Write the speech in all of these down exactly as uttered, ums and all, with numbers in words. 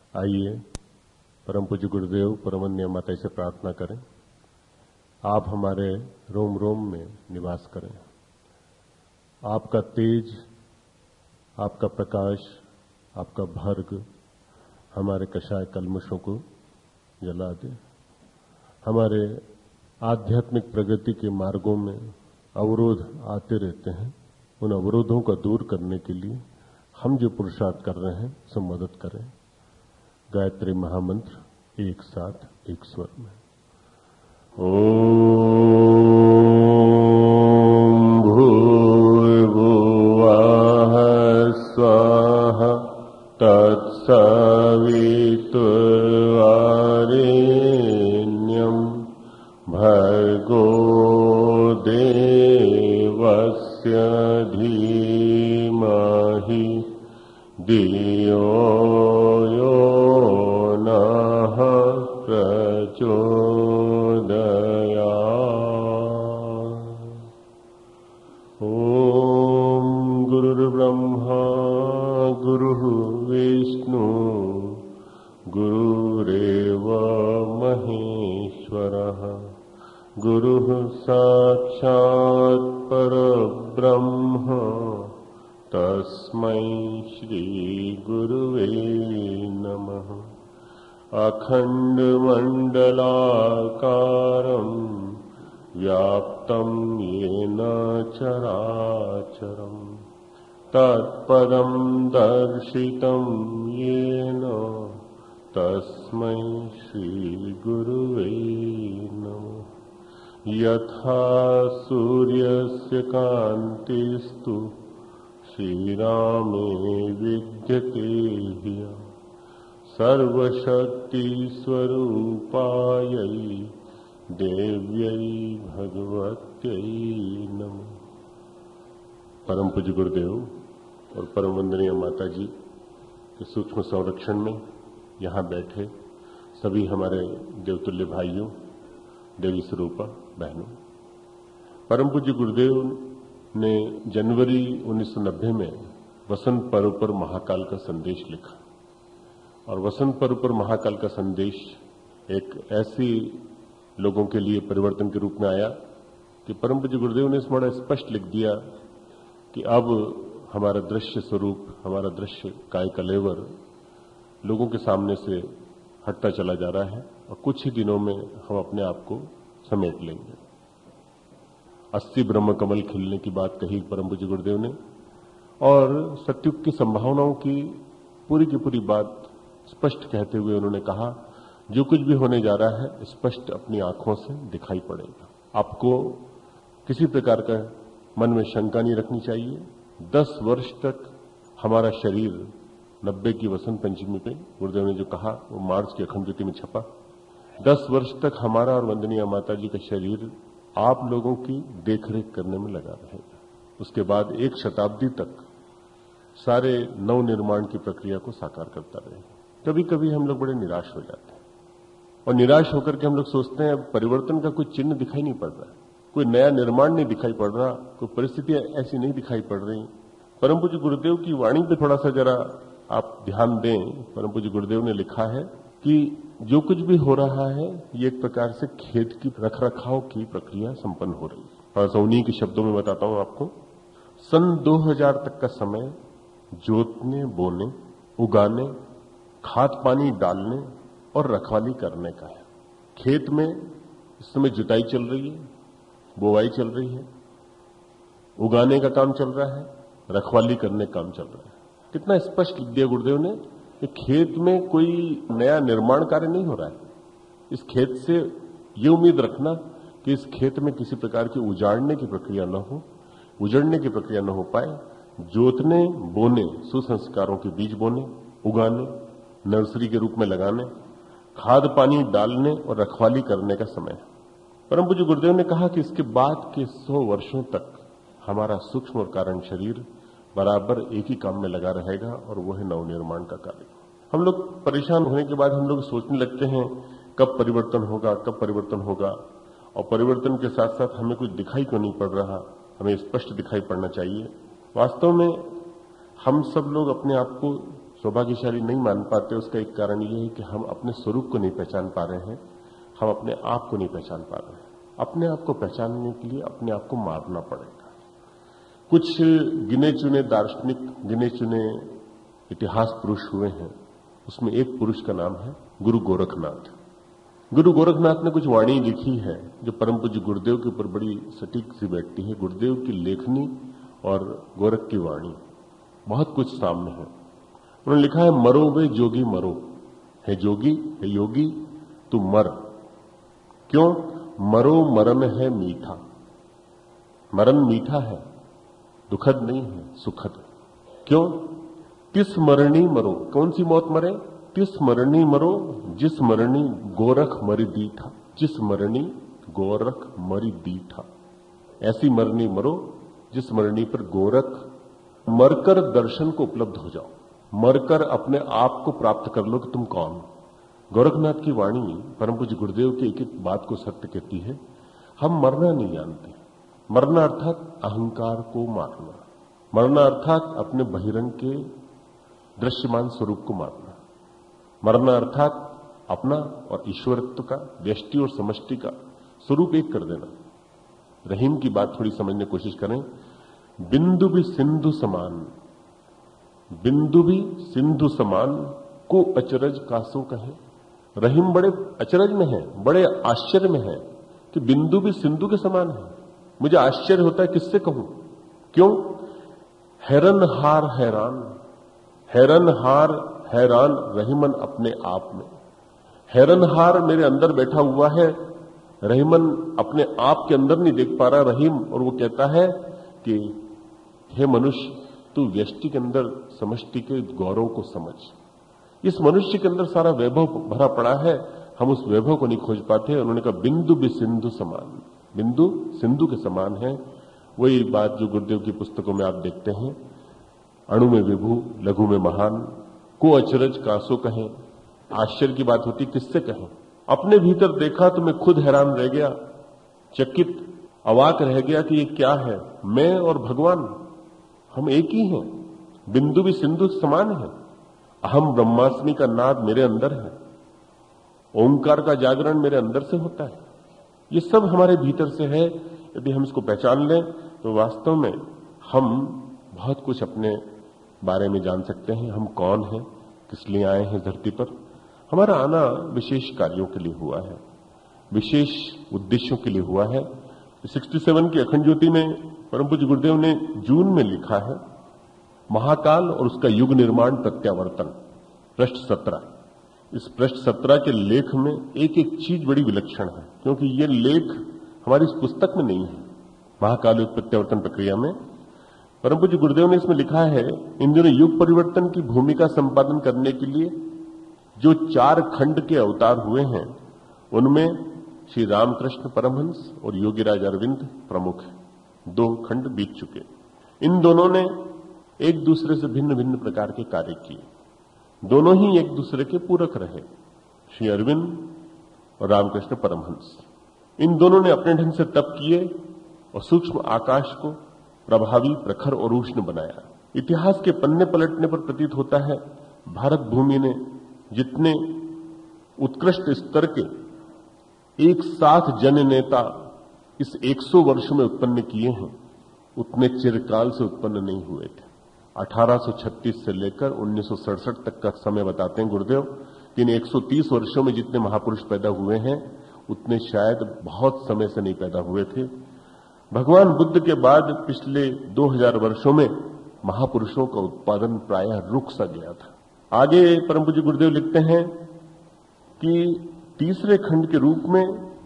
आइए परम पूज्य गुरुदेव परमवंदनीय माता से प्रार्थना करें, आप हमारे रोम रोम में निवास करें। आपका तेज, आपका प्रकाश, आपका भर्ग हमारे कषाय कल्मषों को जला दे। हमारे आध्यात्मिक प्रगति के मार्गों में अवरोध आते रहते हैं, उन अवरोधों को दूर करने के लिए हम जो पुरुषार्थ कर रहे हैं सो मदद करें। गायत्री महामंत्र एक साथ एक स्वर में। ओम भूर्भुवः स्वः तत्सवितुर्वरेण्यं भर्गो देवस्य धीमहि धियो यो नः प्रचोदयात्। ॐ गुरुर्ब्रह्मा गुरुः विष्णु गुरुरेव महेश्वरः गुरुः साक्षात् परब्रह्म तस्मै श्री गुरुवे नमः। अखण्डमण्डलाकारं व्याप्तं येन चराचरं तत्पदं दर्शितं येन तस्मै श्री गुरुवे नमः। यथा सूर्यस्य कान्तिस्तु श्रीरामे विद्यते ह्यः सर्वशक्तिस्वरूपायै देव्यै भगवत्यै नमः। परम पूज्य गुरुदेव और परम वंदनीय माता जी के सूक्ष्म संरक्षण में यहाँ बैठे सभी हमारे देवतुल्य भाइयों, देवी स्वरूपा बहनों, परम पूज्य गुरुदेव ने जनवरी उन्नीस सौ नब्बे में वसंत पर्व पर महाकाल का संदेश लिखा और वसंत पर्व पर महाकाल का संदेश एक ऐसी लोगों के लिए परिवर्तन के रूप में आया कि परम पूज्य गुरुदेव ने इस बड़ा स्पष्ट लिख दिया कि अब हमारा दृश्य स्वरूप, हमारा दृश्य काय कलेवर लोगों के सामने से हटता चला जा रहा है और कुछ ही दिनों में हम अपने आप को समेट लेंगे। अस्सी ब्रह्म कमल खिलने की बात कही परम पूज्य गुरुदेव ने और सत्युग की संभावनाओं की पूरी की पूरी बात स्पष्ट कहते हुए उन्होंने कहा, जो कुछ भी होने जा रहा है स्पष्ट अपनी आंखों से दिखाई पड़ेगा। आपको किसी प्रकार का मन में शंका नहीं रखनी चाहिए। दस वर्ष तक हमारा शरीर, नब्बे की वसंत पंचमी पे गुरुदेव ने जो कहा वो मार्च की अखंड ज्योति में छपा, दस वर्ष तक हमारा और वंदनीय माता जी का शरीर आप लोगों की देखरेख करने में लगा रहेगा। उसके बाद एक शताब्दी तक सारे नव निर्माण की प्रक्रिया को साकार करता रहेगा। कभी कभी हम लोग बड़े निराश हो जाते हैं और निराश होकर के हम लोग सोचते हैं परिवर्तन का कोई चिन्ह दिखाई नहीं पड़ रहा, कोई नया निर्माण नहीं दिखाई पड़ रहा, कोई परिस्थितियां ऐसी नहीं दिखाई पड़ रही। परम पूज्य गुरुदेव की वाणी पे थोड़ा सा जरा आप ध्यान दें। परम पूज्य गुरुदेव ने लिखा है कि जो कुछ भी हो रहा है ये एक प्रकार से खेत की रखरखाव की प्रक्रिया संपन्न हो रही है। और उन्हीं के शब्दों में बताता हूं आपको। सन दो हज़ार तक का समय जोतने, बोने, उगाने, खाद पानी डालने और रखवाली करने का है। खेत में इस समय जुताई चल रही है, बोवाई चल रही है, उगाने का काम चल रहा है, रखवाली करने का काम चल रहा है। कितना स्पष्ट लिख दिया गुरुदेव ने कि खेत में कोई नया निर्माण कार्य नहीं हो रहा है। इस खेत से ये उम्मीद रखना कि इस खेत में किसी प्रकार की उजाड़ने की प्रक्रिया न हो, उजड़ने की प्रक्रिया न हो पाए। जोतने, बोने, सुसंस्कारों के बीज बोने, उगाने, नर्सरी के रूप में लगाने, खाद पानी डालने और रखवाली करने का समय है। परम पूज्य गुरुदेव ने कहा कि इसके बाद के सौ वर्षों तक हमारा सूक्ष्म और कारण शरीर बराबर एक ही काम में लगा रहेगा और वो है नवनिर्माण का कार्य। हम लोग परेशान होने के बाद हम लोग सोचने लगते हैं कब परिवर्तन होगा, कब परिवर्तन होगा, और परिवर्तन के साथ साथ हमें कुछ दिखाई क्यों नहीं पड़ रहा, हमें स्पष्ट दिखाई पड़ना चाहिए। वास्तव में हम सब लोग अपने आप को सौभाग्यशाली नहीं मान पाते, उसका एक कारण यह है कि हम अपने स्वरूप को नहीं पहचान पा रहे हैं, हम अपने आप को नहीं पहचान पा रहे हैं। अपने आप को पहचानने के लिए अपने आप को मारना पड़ेगा। कुछ गिने चुने दार्शनिक, गिने चुने इतिहास पुरुष हुए हैं, उसमें एक पुरुष का नाम है गुरु गोरखनाथ। गुरु गोरखनाथ ने कुछ वाणी लिखी है जो परम पूज्य गुरुदेव के ऊपर बड़ी सटीक सी बैठती है। गुरुदेव की लेखनी और गोरख की वाणी बहुत कुछ सामने है। उन्होंने लिखा है, मरो वे जोगी मरो, है जोगी है योगी तू मर, क्यों मरो मरण है मीठा। मरण मीठा है, दुखद नहीं है, सुखद। क्यों? तिस मरणी मरो, कौन सी मौत मरे? तिस मरणी मरो जिस मरणी गोरख मरि दीठा, जिस मरणी गोरख मरि दीठा। ऐसी मरणी मरो जिस मरणी पर गोरख मरकर दर्शन को उपलब्ध हो जाओ, मरकर अपने आप को प्राप्त कर लो कि तुम कौन। गोरखनाथ की वाणी परम पूज्य गुरुदेव की एक एक बात को सत्य कहती है। हम मरना नहीं जानते। मरना अर्थात अहंकार को मारना, मरना अर्थात अपने बहिरंग के दृश्यमान स्वरूप को मारना, मरना अर्थात अपना और ईश्वरत्व का, व्यष्टि और समष्टि का स्वरूप एक कर देना। रहीम की बात थोड़ी समझने की कोशिश करें। बिंदु भी सिंधु समान, बिंदु भी सिंधु समान को अचरज कासो कहे। रहीम बड़े अचरज में है, बड़े आश्चर्य में है कि बिंदु भी सिंधु के समान है। मुझे आश्चर्य होता है, किससे कहूं? क्यों? हैरन हार हैरान, हैरन हार हैरान रहीमन अपने आप में। हैरन हार मेरे अंदर बैठा हुआ है, रहीमन अपने आप के अंदर नहीं देख पा रहा रहीम, और वो कहता है कि हे मनुष्य, तू व्यष्टि के अंदर समष्टि के गौरव को समझ। इस मनुष्य के अंदर सारा वैभव भरा पड़ा है, हम उस वैभव को नहीं खोज पाते। उन्होंने कहा बिंदु भी सिंधु समान, बिंदु सिंधु के समान है। वही बात जो गुरुदेव की पुस्तकों में आप देखते हैं, अणु में विभु, लघु में महान, को अचरज कासो कहें। आश्चर्य की बात होती, किससे कहें? अपने भीतर देखा तो मैं खुद हैरान रह गया, चकित, अवाक रह गया कि ये क्या है। मैं और भगवान हम एक ही हैं। बिंदु भी सिंधु समान है। अहम ब्रह्मास्मि का नाद मेरे अंदर है, ओंकार का जागरण मेरे अंदर से होता है। ये सब हमारे भीतर से है। यदि हम इसको पहचान लें तो वास्तव में हम बहुत कुछ अपने बारे में जान सकते हैं। हम कौन हैं, किस लिए आए हैं धरती पर। हमारा आना विशेष कार्यों के लिए हुआ है, विशेष उद्देश्यों के लिए हुआ है। सड़सठ की अखंड ज्योति में परम पूज्य गुरुदेव ने जून में लिखा है, महाकाल और उसका युग निर्माण प्रत्यावर्तन, पृष्ठ सत्रह। इस पृष्ठ सत्रह के लेख में एक एक चीज बड़ी विलक्षण है, क्योंकि ये लेख हमारी इस पुस्तक में नहीं है। महाकाल युग प्रत्यावर्तन प्रक्रिया में परम पूज्य गुरुदेव ने इसमें लिखा है, इन दिनों युग परिवर्तन की भूमिका संपादन करने के लिए जो चार खंड के अवतार हुए हैं, उनमें श्री रामकृष्ण परमहंस और योगीराज अरविंद प्रमुख हैं। दो खंड बीत चुके। इन दोनों ने एक दूसरे से भिन्न भिन्न प्रकार के कार्य किए, दोनों ही एक दूसरे के पूरक रहे, श्री अरविंद और रामकृष्ण परमहंस। इन दोनों ने अपने ढंग से तप किए और सूक्ष्म आकाश को प्रभावी, प्रखर और उष्ण बनाया। इतिहास के पन्ने पलटने पर प्रतीत होता है, भारत भूमि ने जितने उत्कृष्ट स्तर के एक साथ जन नेता इस सौ वर्ष में उत्पन्न किए हैं, उतने चिरकाल से उत्पन्न नहीं हुए थे। अठारह सौ छत्तीस से लेकर उन्नीस सौ सड़सठ तक का समय बताते हैं गुरुदेव कि इन एक सौ तीस वर्षों में जितने महापुरुष पैदा हुए हैं, उतने शायद बहुत समय से नहीं पैदा हुए थे। भगवान बुद्ध के बाद पिछले दो हज़ार वर्षों में महापुरुषों का उत्पादन प्रायः रुक सा गया था। आगे परम पूज्य गुरुदेव लिखते हैं कि तीसरे खंड के रूप में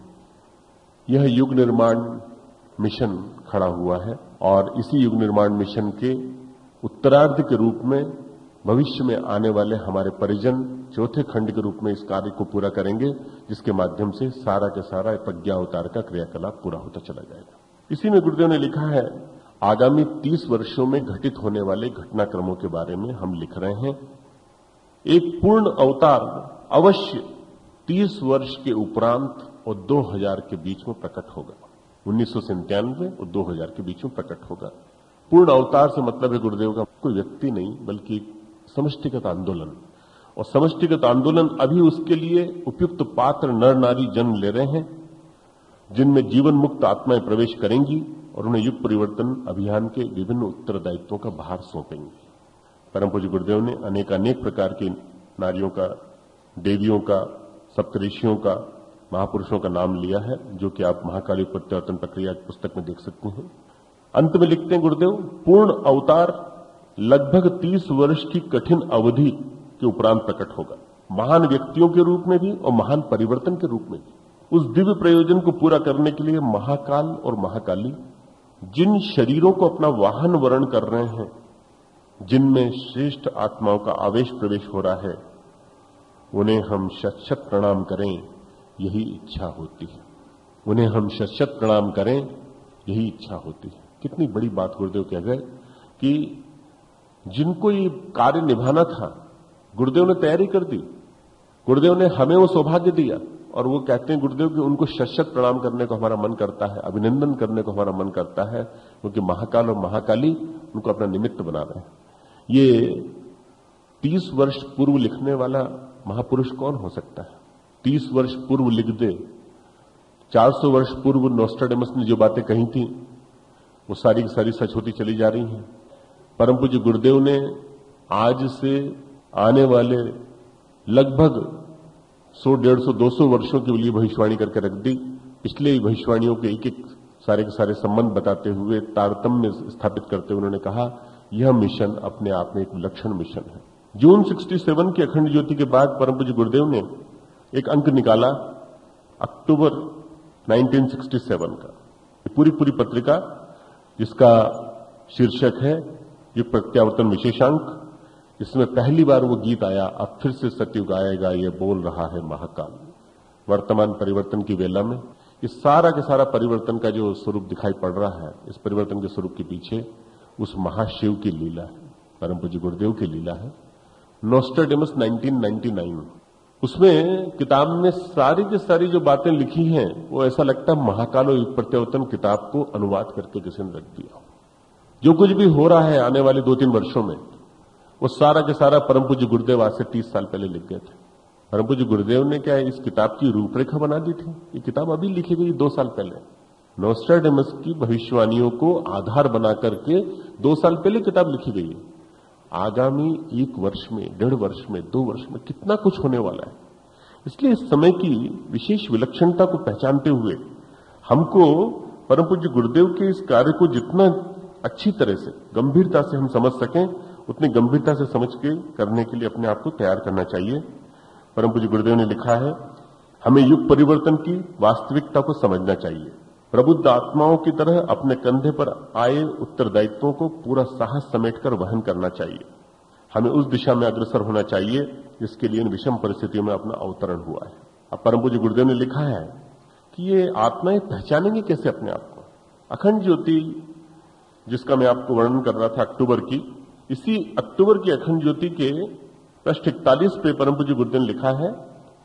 यह युग निर्माण मिशन खड़ा हुआ है, और इसी युग निर्माण मिशन के उत्तरार्ध के रूप में भविष्य में आने वाले हमारे परिजन चौथे खंड के रूप में इस कार्य को पूरा करेंगे, जिसके माध्यम से सारा के सारा प्रज्ञा अवतार का क्रियाकलाप पूरा होता चला जाएगा। इसी में गुरुदेव ने लिखा है, आगामी तीस वर्षों में घटित होने वाले घटनाक्रमों के बारे में हम लिख रहे हैं। एक पूर्ण अवतार अवश्य तीस वर्ष के उपरांत और दो हज़ार के बीच में प्रकट होगा। उन्नीस सौ सत्तानवे और दो हज़ार के बीच में प्रकट होगा। पूर्ण अवतार से मतलब है गुरुदेव का कोई व्यक्ति नहीं, बल्कि समष्टिगत आंदोलन, और समष्टिगत आंदोलन अभी उसके लिए उपयुक्त पात्र नर नारी जन्म ले रहे हैं, जिनमें जीवन मुक्त आत्माएं प्रवेश करेंगी और उन्हें युग परिवर्तन अभियान के विभिन्न उत्तरदायित्वों का भार सौंपेंगे। परम पूज्य गुरुदेव ने अनेक अनेक प्रकार की नारियों का, देवियों का, सप्तऋषियों का, महापुरुषों का नाम लिया है, जो कि आप महाकाली प्रत्यावर्तन प्रक्रिया की पुस्तक में देख सकते हैं। अंत में लिखते हैं गुरुदेव, पूर्ण अवतार लगभग तीस वर्ष की कठिन अवधि के उपरांत प्रकट होगा, महान व्यक्तियों के रूप में भी और महान परिवर्तन के रूप में भी। उस दिव्य प्रयोजन को पूरा करने के लिए महाकाल और महाकाली जिन शरीरों को अपना वाहन वर्ण कर रहे हैं, जिनमें श्रेष्ठ आत्माओं का आवेश प्रवेश हो रहा है, उन्हें हम शत शत प्रणाम करें, यही इच्छा होती है। उन्हें हम शत शत प्रणाम करें, यही इच्छा होती है। कितनी बड़ी बात गुरुदेव कह गए कि जिनको ये कार्य निभाना था, गुरुदेव ने तैयारी कर दी, गुरुदेव ने हमें वो सौभाग्य दिया, और वो कहते हैं गुरुदेव कि उनको शत शत प्रणाम करने को हमारा मन करता है, अभिनंदन करने को हमारा मन करता है, क्योंकि महाकाल और महाकाली उनको अपना निमित्त बना रहे हैं। ये तीस वर्ष पूर्व लिखने वाला महापुरुष कौन हो सकता है? तीस वर्ष पूर्व लिख दे, चार सौ वर्ष पूर्व नोस्ट्राडेमस ने जो बातें कही थी, वो सारी की सारी सच होती चली जा रही हैं। परम पूज्य गुरुदेव ने आज से आने वाले लगभग सौ डेढ़ सौ दो सौ वर्षों के लिए भविष्यवाणी करके रख दी। पिछले भविष्यवाणियों के एक एक सारे के सारे संबंध बताते हुए, तारतम्य स्थापित करते हुए उन्होंने कहा, यह मिशन अपने आप में एक विलक्षण मिशन है। जून सड़सठ की अखंड ज्योति के बाद परम पूज्य गुरुदेव ने एक अंक निकाला, अक्टूबर उन्नीस सौ सरसठ का, पूरी पूरी पत्रिका जिसका शीर्षक है युग प्रत्यावर्तन विशेषांक। इसमें पहली बार वो गीत आया, अब फिर से सतयुग आएगा, ये बोल रहा है महाकाल। वर्तमान परिवर्तन की वेला में इस सारा के सारा परिवर्तन का जो स्वरूप दिखाई पड़ रहा है, इस परिवर्तन के स्वरूप के पीछे उस महाशिव की लीला है, परम पूज्य गुरुदेव की लीला है। नोस्ट्राडेमस उन्नीस सौ निन्यानवे, उसमें किताब में सारी की सारी जो बातें लिखी हैं, वो ऐसा लगता है महाकाल और युग प्रत्यावर्तन किताब को अनुवाद करके किसी ने रख दिया। जो कुछ भी हो रहा है आने वाले दो तीन वर्षों में, वो सारा के सारा परम पूज्य गुरुदेव आज से तीस साल पहले लिख गए थे। परम पूज्य गुरुदेव ने क्या इस किताब की रूपरेखा बना दी थी? ये किताब अभी लिखी गई दो साल पहले। नोस्ट्राडेमस की भविष्यवाणियों को आधार बना करके दो साल पहले किताब लिखी गई है। आगामी एक वर्ष में, डेढ़ वर्ष में, दो वर्ष में कितना कुछ होने वाला है। इसलिए इस समय की विशेष विलक्षणता को पहचानते हुए हमको परम पूज्य गुरुदेव के इस कार्य को जितना अच्छी तरह से, गंभीरता से हम समझ सकें, उतनी गंभीरता से समझ के करने के लिए अपने आप को तैयार करना चाहिए। परम पूज्य गुरुदेव ने लिखा है, हमें युग परिवर्तन की वास्तविकता को समझना चाहिए। प्रबुद्ध आत्माओं की तरह अपने कंधे पर आए उत्तरदायित्वों को पूरा साहस समेटकर वहन करना चाहिए। हमें उस दिशा में अग्रसर होना चाहिए जिसके लिए इन विषम परिस्थितियों में अपना अवतरण हुआ है। अब परम पूज्य गुरुदेव ने लिखा है कि ये आत्माएं पहचानेंगे कैसे अपने आप को। अखंड ज्योति जिसका मैं आपको वर्णन कर रहा था अक्टूबर की, इसी अक्टूबर की अखंड ज्योति के पृष्ठ इकतालीस पे परम पूज्य गुरुदेव ने लिखा है,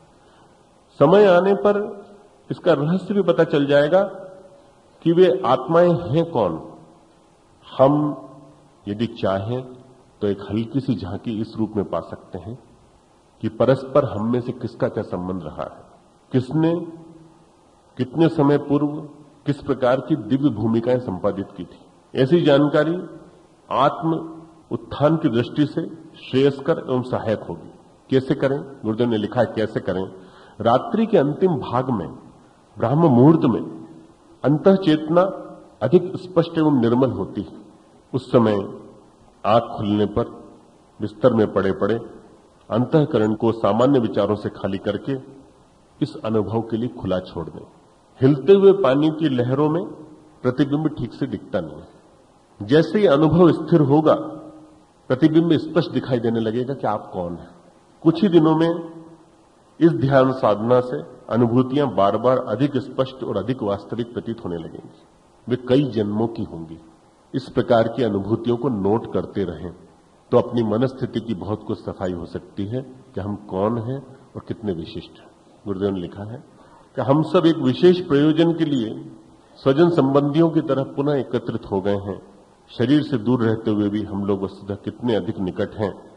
समय आने पर इसका रहस्य भी पता चल जाएगा कि वे आत्माएं हैं कौन। हम यदि चाहें तो एक हल्की सी झांकी इस रूप में पा सकते हैं कि परस्पर हम में से किसका क्या संबंध रहा है, किसने कितने समय पूर्व किस प्रकार की दिव्य भूमिकाएं संपादित की थी। ऐसी जानकारी आत्म उत्थान की दृष्टि से श्रेयस्कर एवं सहायक होगी। कैसे करें? गुरुदेव ने लिखा है कैसे करें। रात्रि के अंतिम भाग में, ब्राह्म मुहूर्त में अंतः चेतना अधिक स्पष्ट एवं निर्मल होती है। उस समय आंख खुलने पर बिस्तर में पड़े पड़े अंतःकरण को सामान्य विचारों से खाली करके इस अनुभव के लिए खुला छोड़ दें। हिलते हुए पानी की लहरों में प्रतिबिंब ठीक से दिखता नहीं है। जैसे ही अनुभव स्थिर होगा, प्रतिबिंब स्पष्ट दिखाई देने लगेगा कि आप कौन हैं। कुछ ही दिनों में इस ध्यान साधना से अनुभूतियां बार बार अधिक स्पष्ट और अधिक वास्तविक प्रतीत होने लगेंगी। वे कई जन्मों की होंगी। इस प्रकार की अनुभूतियों को नोट करते रहें तो अपनी मनस्थिति की बहुत कुछ सफाई हो सकती है कि हम कौन हैं और कितने विशिष्ट हैं। गुरुदेव ने लिखा है कि हम सब एक विशेष प्रयोजन के लिए स्वजन संबंधियों की तरह पुनः एकत्रित हो गए हैं। शरीर से दूर रहते हुए भी हम लोग वस्तुतः कितने अधिक निकट हैं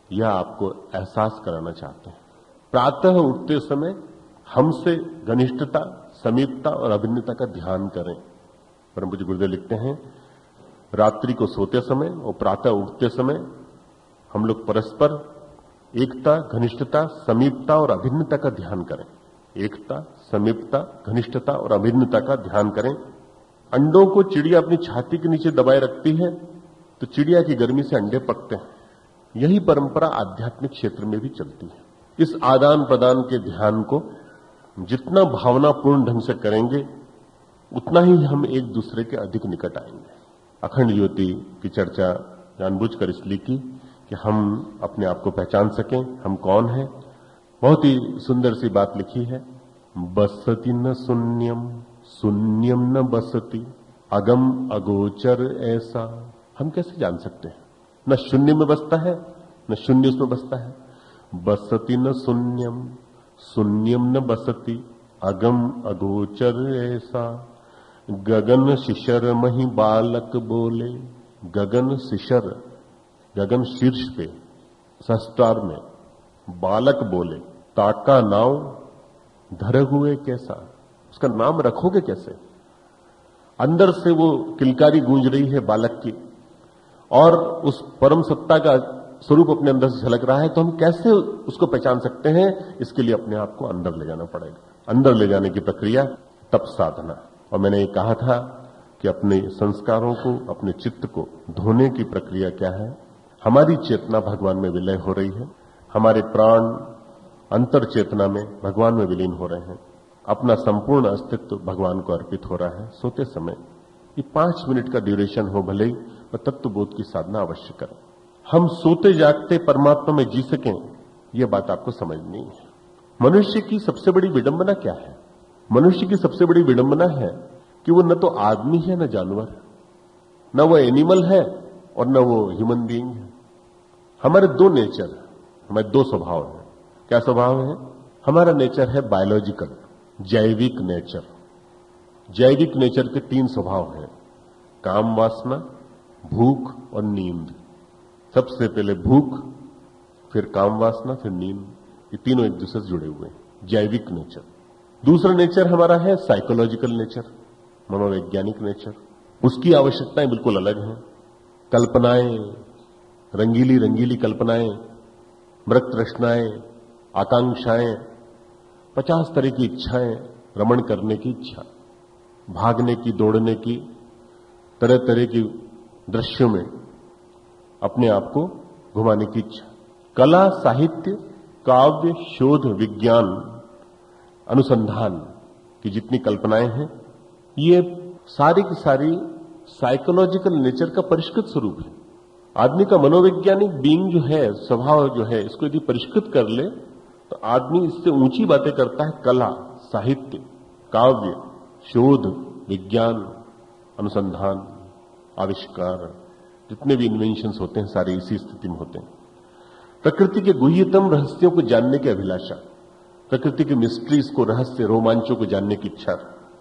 यह आपको एहसास कराना चाहते हैं। प्रातः उठते समय हमसे घनिष्ठता, समीपता और अभिन्नता का ध्यान करें। परम पूज्य गुरुदेव लिखते हैं, रात्रि को सोते समय और प्रातः उठते समय हम लोग परस्पर एकता, घनिष्ठता, समीपता और अभिन्नता का ध्यान करें। एकता, समीपता, घनिष्ठता और अभिन्नता का ध्यान करें। अंडों को चिड़िया अपनी छाती के नीचे दबाए रखती है तो चिड़िया की गर्मी से अंडे पकते हैं। यही परंपरा आध्यात्मिक क्षेत्र में भी चलती है। इस आदान प्रदान के ध्यान को जितना भावनापूर्ण ढंग से करेंगे उतना ही हम एक दूसरे के अधिक निकट आएंगे। अखंड ज्योति की चर्चा जानबूझकर इसलिए की कि हम अपने आप को पहचान सकें, हम कौन हैं। बहुत ही सुंदर सी बात लिखी है, बसति न शून्यम शून्यम न बसति अगम अगोचर ऐसा। हम कैसे जान सकते हैं? न शून्य में बसता है न शून्य उसमें बसता है। बसति न शून्यम शून्यम न बसति अगम अगोचर ऐसा। गगन शिशर मही बालक बोले। गगन शिशर, गगन शीर्ष पे सस्टार में बालक बोले, ताका नाव धरे हुए कैसा। उसका नाम रखोगे कैसे? अंदर से वो किलकारी गूंज रही है बालक की और उस परम सत्ता का स्वरूप अपने अंदर से झलक रहा है, तो हम कैसे उसको पहचान सकते हैं? इसके लिए अपने आप को अंदर ले जाना पड़ेगा। अंदर ले जाने की प्रक्रिया तप साधना। और मैंने ये कहा था कि अपने संस्कारों को, अपने चित्त को धोने की प्रक्रिया क्या है? हमारी चेतना भगवान में विलय हो रही है, हमारे प्राण अंतर चेतना में भगवान में विलीन हो रहे हैं, अपना संपूर्ण अस्तित्व भगवान को अर्पित हो रहा है। सोते समय ये पांच मिनट का ड्यूरेशन हो भले ही, पर तत्वबोध की साधना अवश्य करें। हम सोते जागते परमात्मा में जी सकें, यह बात आपको समझनी है। मनुष्य की सबसे बड़ी विडंबना क्या है? मनुष्य की सबसे बड़ी विडंबना है कि वो न तो आदमी है न जानवर, न वो एनिमल है और न वो ह्यूमन बीइंग है। हमारे दो नेचर, हमारे दो स्वभाव हैं। क्या स्वभाव है? हमारा नेचर है बायोलॉजिकल, जैविक नेचर। जैविक नेचर के तीन स्वभाव हैं, काम वासना, भूख और नींद। सबसे पहले भूख, फिर काम वासना, फिर नींद। ये तीनों एक दूसरे से जुड़े हुए हैं, जैविक नेचर। दूसरा नेचर हमारा है साइकोलॉजिकल नेचर, मनोवैज्ञानिक नेचर। उसकी आवश्यकताएं बिल्कुल अलग हैं। कल्पनाएं, रंगीली रंगीली कल्पनाएं, मृत तृष्णाएं, आकांक्षाएं, पचास तरह की इच्छाएं, रमण करने की इच्छा, भागने की, दौड़ने की, तरह तरह की दृश्यों में अपने आप को घुमाने की इच्छा। कला, साहित्य, काव्य, शोध, विज्ञान, अनुसंधान की जितनी कल्पनाएं हैं, ये सारी की सारी साइकोलॉजिकल नेचर का परिष्कृत स्वरूप है। आदमी का मनोवैज्ञानिक बीइंग जो है, स्वभाव जो है, इसको यदि परिष्कृत कर ले तो आदमी इससे ऊंची बातें करता है। कला, साहित्य, काव्य, शोध, विज्ञान, अनुसंधान, आविष्कार, जितने भी इन्वेंशंस होते हैं सारे इसी स्थिति में होते हैं। प्रकृति के गुह्यतम रहस्यों को जानने की अभिलाषा, प्रकृति की मिस्ट्रीज को, रहस्य, रोमांचों को जानने की इच्छा।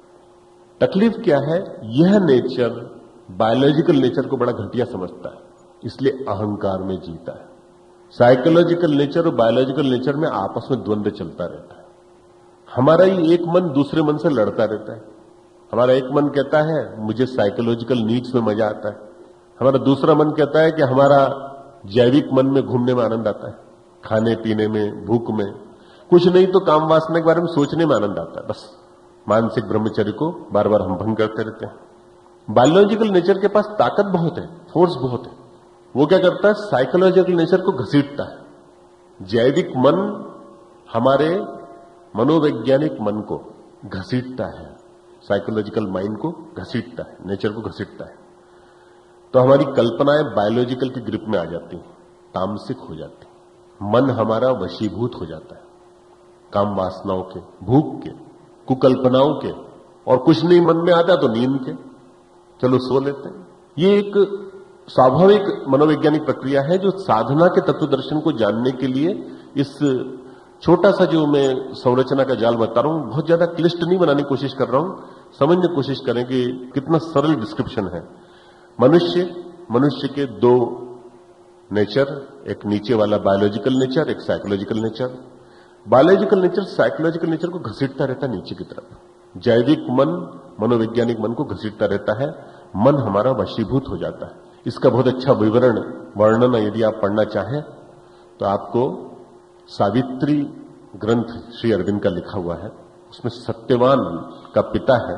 तकलीफ क्या है? यह नेचर बायोलॉजिकल नेचर को बड़ा घटिया समझता है, इसलिए अहंकार में जीता है। साइकोलॉजिकल नेचर और बायोलॉजिकल नेचर में आपस में द्वंद्व चलता रहता है। हमारा ही एक मन दूसरे मन से लड़ता रहता है। हमारा एक मन कहता है मुझे साइकोलॉजिकल नीड्स में मजा आता है, हमारा दूसरा मन कहता है कि हमारा जैविक मन में घूमने में आनंद आता है, खाने पीने में, भूख में, कुछ नहीं तो काम वासना के बारे में सोचने में आनंद आता है। बस मानसिक ब्रह्मचर्य को बार बार हम भंग करते रहते हैं। बायोलॉजिकल नेचर के पास ताकत बहुत है, फोर्स बहुत है। वो क्या करता है? साइकोलॉजिकल नेचर को घसीटता है। जैविक मन हमारे मनोवैज्ञानिक मन को घसीटता है, साइकोलॉजिकल माइंड को घसीटता है, नेचर को घसीटता है। तो हमारी कल्पनाएं बायोलॉजिकल की ग्रिप में आ जाती हैं, तामसिक हो जाती हैं। मन हमारा वशीभूत हो जाता है काम वासनाओं के, भूख के, कुकल्पनाओं के, और कुछ नहीं मन में आता तो नींद के, चलो सो लेते हैं। ये एक स्वाभाविक मनोवैज्ञानिक प्रक्रिया है जो साधना के तत्व दर्शन को जानने के लिए, इस छोटा सा जो मैं संरचना का जाल बता रहा हूं, बहुत ज्यादा क्लिष्ट नहीं बनाने की कोशिश कर रहा हूं, समझने की कोशिश करें कि कितना सरल डिस्क्रिप्शन है। मनुष्य मनुष्य के दो नेचर, एक नीचे वाला बायोलॉजिकल नेचर, एक psychological nature. Biological nature psychological nature को घसीटता रहता है नीचे की तरफ। जैविक मन मनोवैज्ञानिक मन को घसीटता रहता है, मन हमारा वशीभूत हो जाता है। इसका बहुत अच्छा विवरण वर्णन यदि आप पढ़ना चाहें तो आपको सावित्री ग्रंथ श्री अरविंद का लिखा हुआ है, उसमें सत्यवान का पिता है,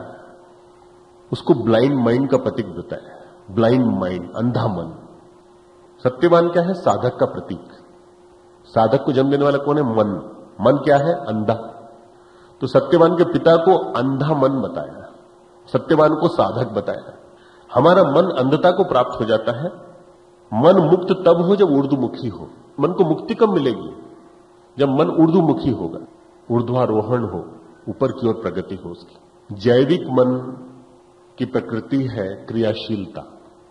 उसको ब्लाइंड माइंड का प्रतीक देता है। ब्लाइंड माइंड, अंधा मन। सत्यवान क्या है? साधक का प्रतीक। साधक को जन्म देने वाला कौन है? मन। मन क्या है? अंधा। तो सत्यवान के पिता को अंधा मन बताया, सत्यवान को साधक बताया। हमारा मन अंधता को प्राप्त हो जाता है। मन मुक्त तब हो जब ऊर्ध्वमुखी हो। मन को मुक्ति कब मिलेगी? जब मन ऊर्ध्वमुखी होगा, ऊर्ध्वारोहण हो, ऊपर की ओर प्रगति हो उसकी। जैविक मन की प्रकृति है क्रियाशीलता,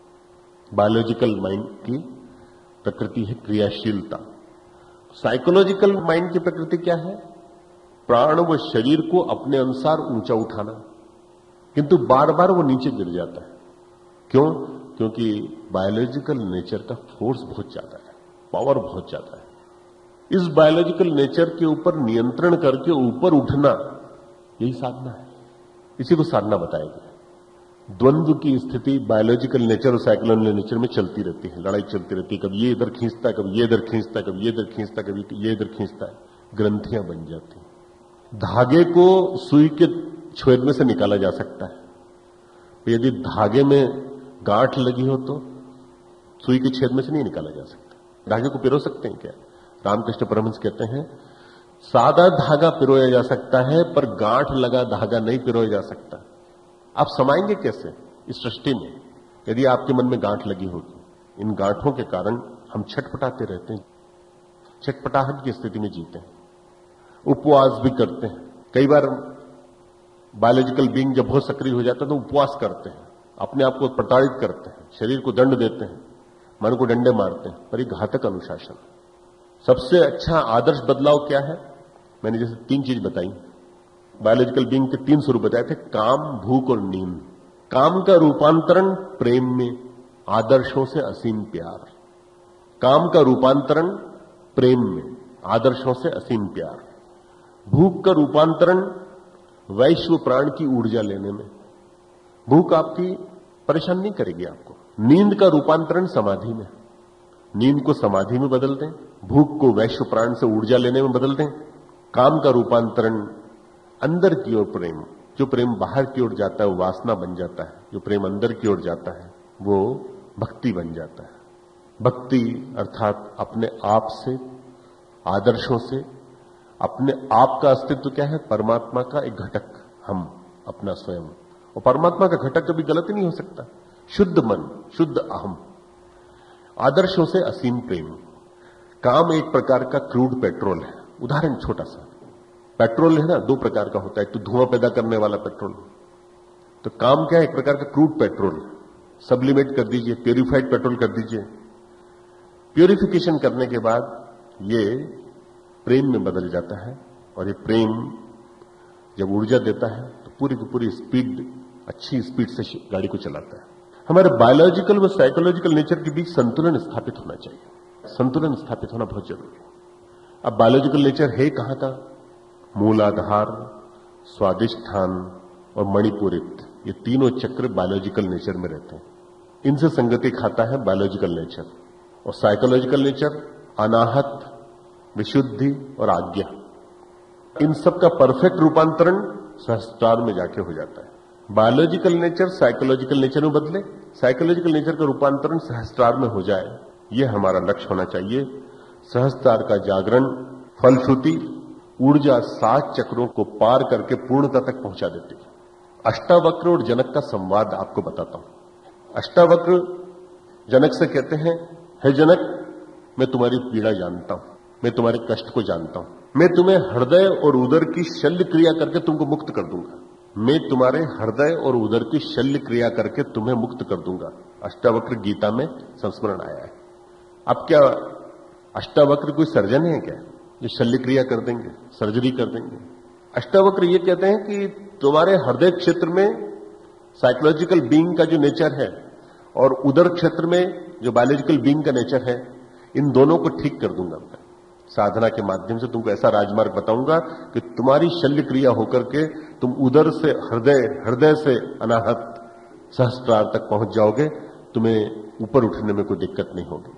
बायोलॉजिकल माइंड की प्रकृति है क्रियाशीलता। साइकोलॉजिकल माइंड की प्रकृति क्या है? प्राण व शरीर को अपने अनुसार ऊंचा उठाना, किंतु बार बार वो नीचे गिर जाता है। क्यों? क्योंकि बायोलॉजिकल नेचर का फोर्स बहुत ज्यादा है, पावर बहुत ज्यादा है। इस बायोलॉजिकल नेचर के ऊपर नियंत्रण करके ऊपर उठना, यही साधना है। इसी को साधना बताया गया। द्वंद्व की स्थिति बायोलॉजिकल नेचर और साइकोलॉजिकल नेचर में चलती रहती है, लड़ाई चलती रहती है। कभी ये इधर खींचता है, कभी ये इधर खींचता है, कभी ये इधर खींचता है, कभी ये इधर खींचता है। ग्रंथियां बन जाती हैं। धागे को सुई के छेद में से निकाला जा सकता है। तो यदि धागे में गांठ लगी हो तो सुई के छेद में से नहीं निकाला जा सकता। धागे को पिरो सकते हैं क्या? रामकृष्ण परमहंस कहते हैं सादा धागा पिरोया जा सकता है, पर गांठ लगा धागा नहीं पिरोया जा सकता। आप समाएंगे कैसे इस सृष्टि में यदि आपके मन में गांठ लगी होगी? इन गांठों के कारण हम छटपटाते रहते हैं, छटपटाहट की स्थिति में जीते हैं, उपवास भी करते हैं। कई बार बायोलॉजिकल बीइंग जब बहुत सक्रिय हो जाता है तो उपवास करते हैं, अपने आप को प्रताड़ित करते हैं, शरीर को दंड देते हैं, मन को डंडे मारते हैं, पर एक घातक अनुशासन। सबसे अच्छा आदर्श बदलाव क्या है? मैंने जैसे तीन चीज बताई, बायोलॉजिकल बीइंग के तीन स्वरूप बताए थे, काम, भूख और नींद। काम का रूपांतरण प्रेम में, आदर्शों से असीम प्यार। काम का रूपांतरण प्रेम में, आदर्शों से असीम प्यार। भूख का रूपांतरण वैश्व प्राण की ऊर्जा लेने में। भूख आपकी परेशान नहीं करेगी आपको। नींद का रूपांतरण समाधि में, नींद को समाधि में बदल दें, भूख को वैश्व प्राण से ऊर्जा लेने में बदल दें। काम का रूपांतरण अंदर की ओर प्रेम, जो प्रेम बाहर की ओर जाता है वो वासना बन जाता है, जो प्रेम अंदर की ओर जाता है वो भक्ति बन जाता है। भक्ति अर्थात अपने आप से, आदर्शों से, अपने आप का अस्तित्व क्या है? परमात्मा का एक घटक, हम, अपना स्वयं। और परमात्मा का घटक कभी गलत ही नहीं हो सकता। शुद्ध मन, शुद्ध अहम, आदर्शों से असीम प्रेम। काम एक प्रकार का क्रूड पेट्रोल है। उदाहरण छोटा सा, पेट्रोल है ना, दो प्रकार का होता है। एक तो धुआं पैदा करने वाला पेट्रोल, तो काम क्या है? एक प्रकार का क्रूड पेट्रोल। सब्लिमेट कर दीजिए, प्योरीफाइड पेट्रोल कर दीजिए। प्योरिफिकेशन करने के बाद ये प्रेम में बदल जाता है, और ये प्रेम जब ऊर्जा देता है तो पूरी की पूरी स्पीड, अच्छी स्पीड से गाड़ी को चलाता है। हमारे बायोलॉजिकल व साइकोलॉजिकल नेचर के बीच संतुलन स्थापित होना चाहिए। संतुलन स्थापित होना बहुत जरूरी है। अब बायोलॉजिकल नेचर है कहां का? मूलाधार, स्वादिष्ठान और मणिपुरित, ये तीनों चक्र बायोलॉजिकल नेचर में रहते हैं। इनसे संगति खाता है बायोलॉजिकल नेचर। और साइकोलॉजिकल नेचर अनाहत, विशुद्धि और आज्ञा, इन सब का परफेक्ट रूपांतरण सहस्त्रार में जाके हो जाता है। बायोलॉजिकल नेचर साइकोलॉजिकल नेचर में बदले, साइकोलॉजिकल नेचर का रूपांतरण सहस्त्रार में हो जाए, यह हमारा लक्ष्य होना चाहिए। सहस्त्रार का जागरण, फलश्रुति, ऊर्जा सात चक्रों को पार करके पूर्णता तक पहुंचा देती है। अष्टावक्र और जनक का संवाद आपको बताता हूं। अष्टावक्र जनक से कहते हैं, हे जनक, मैं तुम्हारी पीड़ा जानता हूं, मैं तुम्हारे कष्ट को जानता हूं, मैं तुम्हें हृदय और उदर की शल्य क्रिया करके तुमको मुक्त कर दूंगा। मैं तुम्हारे हृदय और उदर की शल्य क्रिया करके तुम्हें मुक्त कर दूंगा। अष्टावक्र गीता में संस्मरण आया है। अब क्या अष्टावक्र कोई सर्जन है क्या जो शल्य क्रिया कर देंगे, सर्जरी कर देंगे? अष्टावक्र ये कहते हैं कि तुम्हारे हृदय क्षेत्र में साइकोलॉजिकल बीइंग का जो नेचर है और उदर क्षेत्र में जो बायोलॉजिकल बीइंग का नेचर है, इन दोनों को ठीक कर दूंगा मैं। साधना के माध्यम से तुमको ऐसा राजमार्ग बताऊंगा कि तुम्हारी शल्य क्रिया होकर के तुम उदर से हृदय, हृदय से अनाहत सहस्त्रार तक पहुंच जाओगे। तुम्हें ऊपर उठने में कोई दिक्कत नहीं होगी।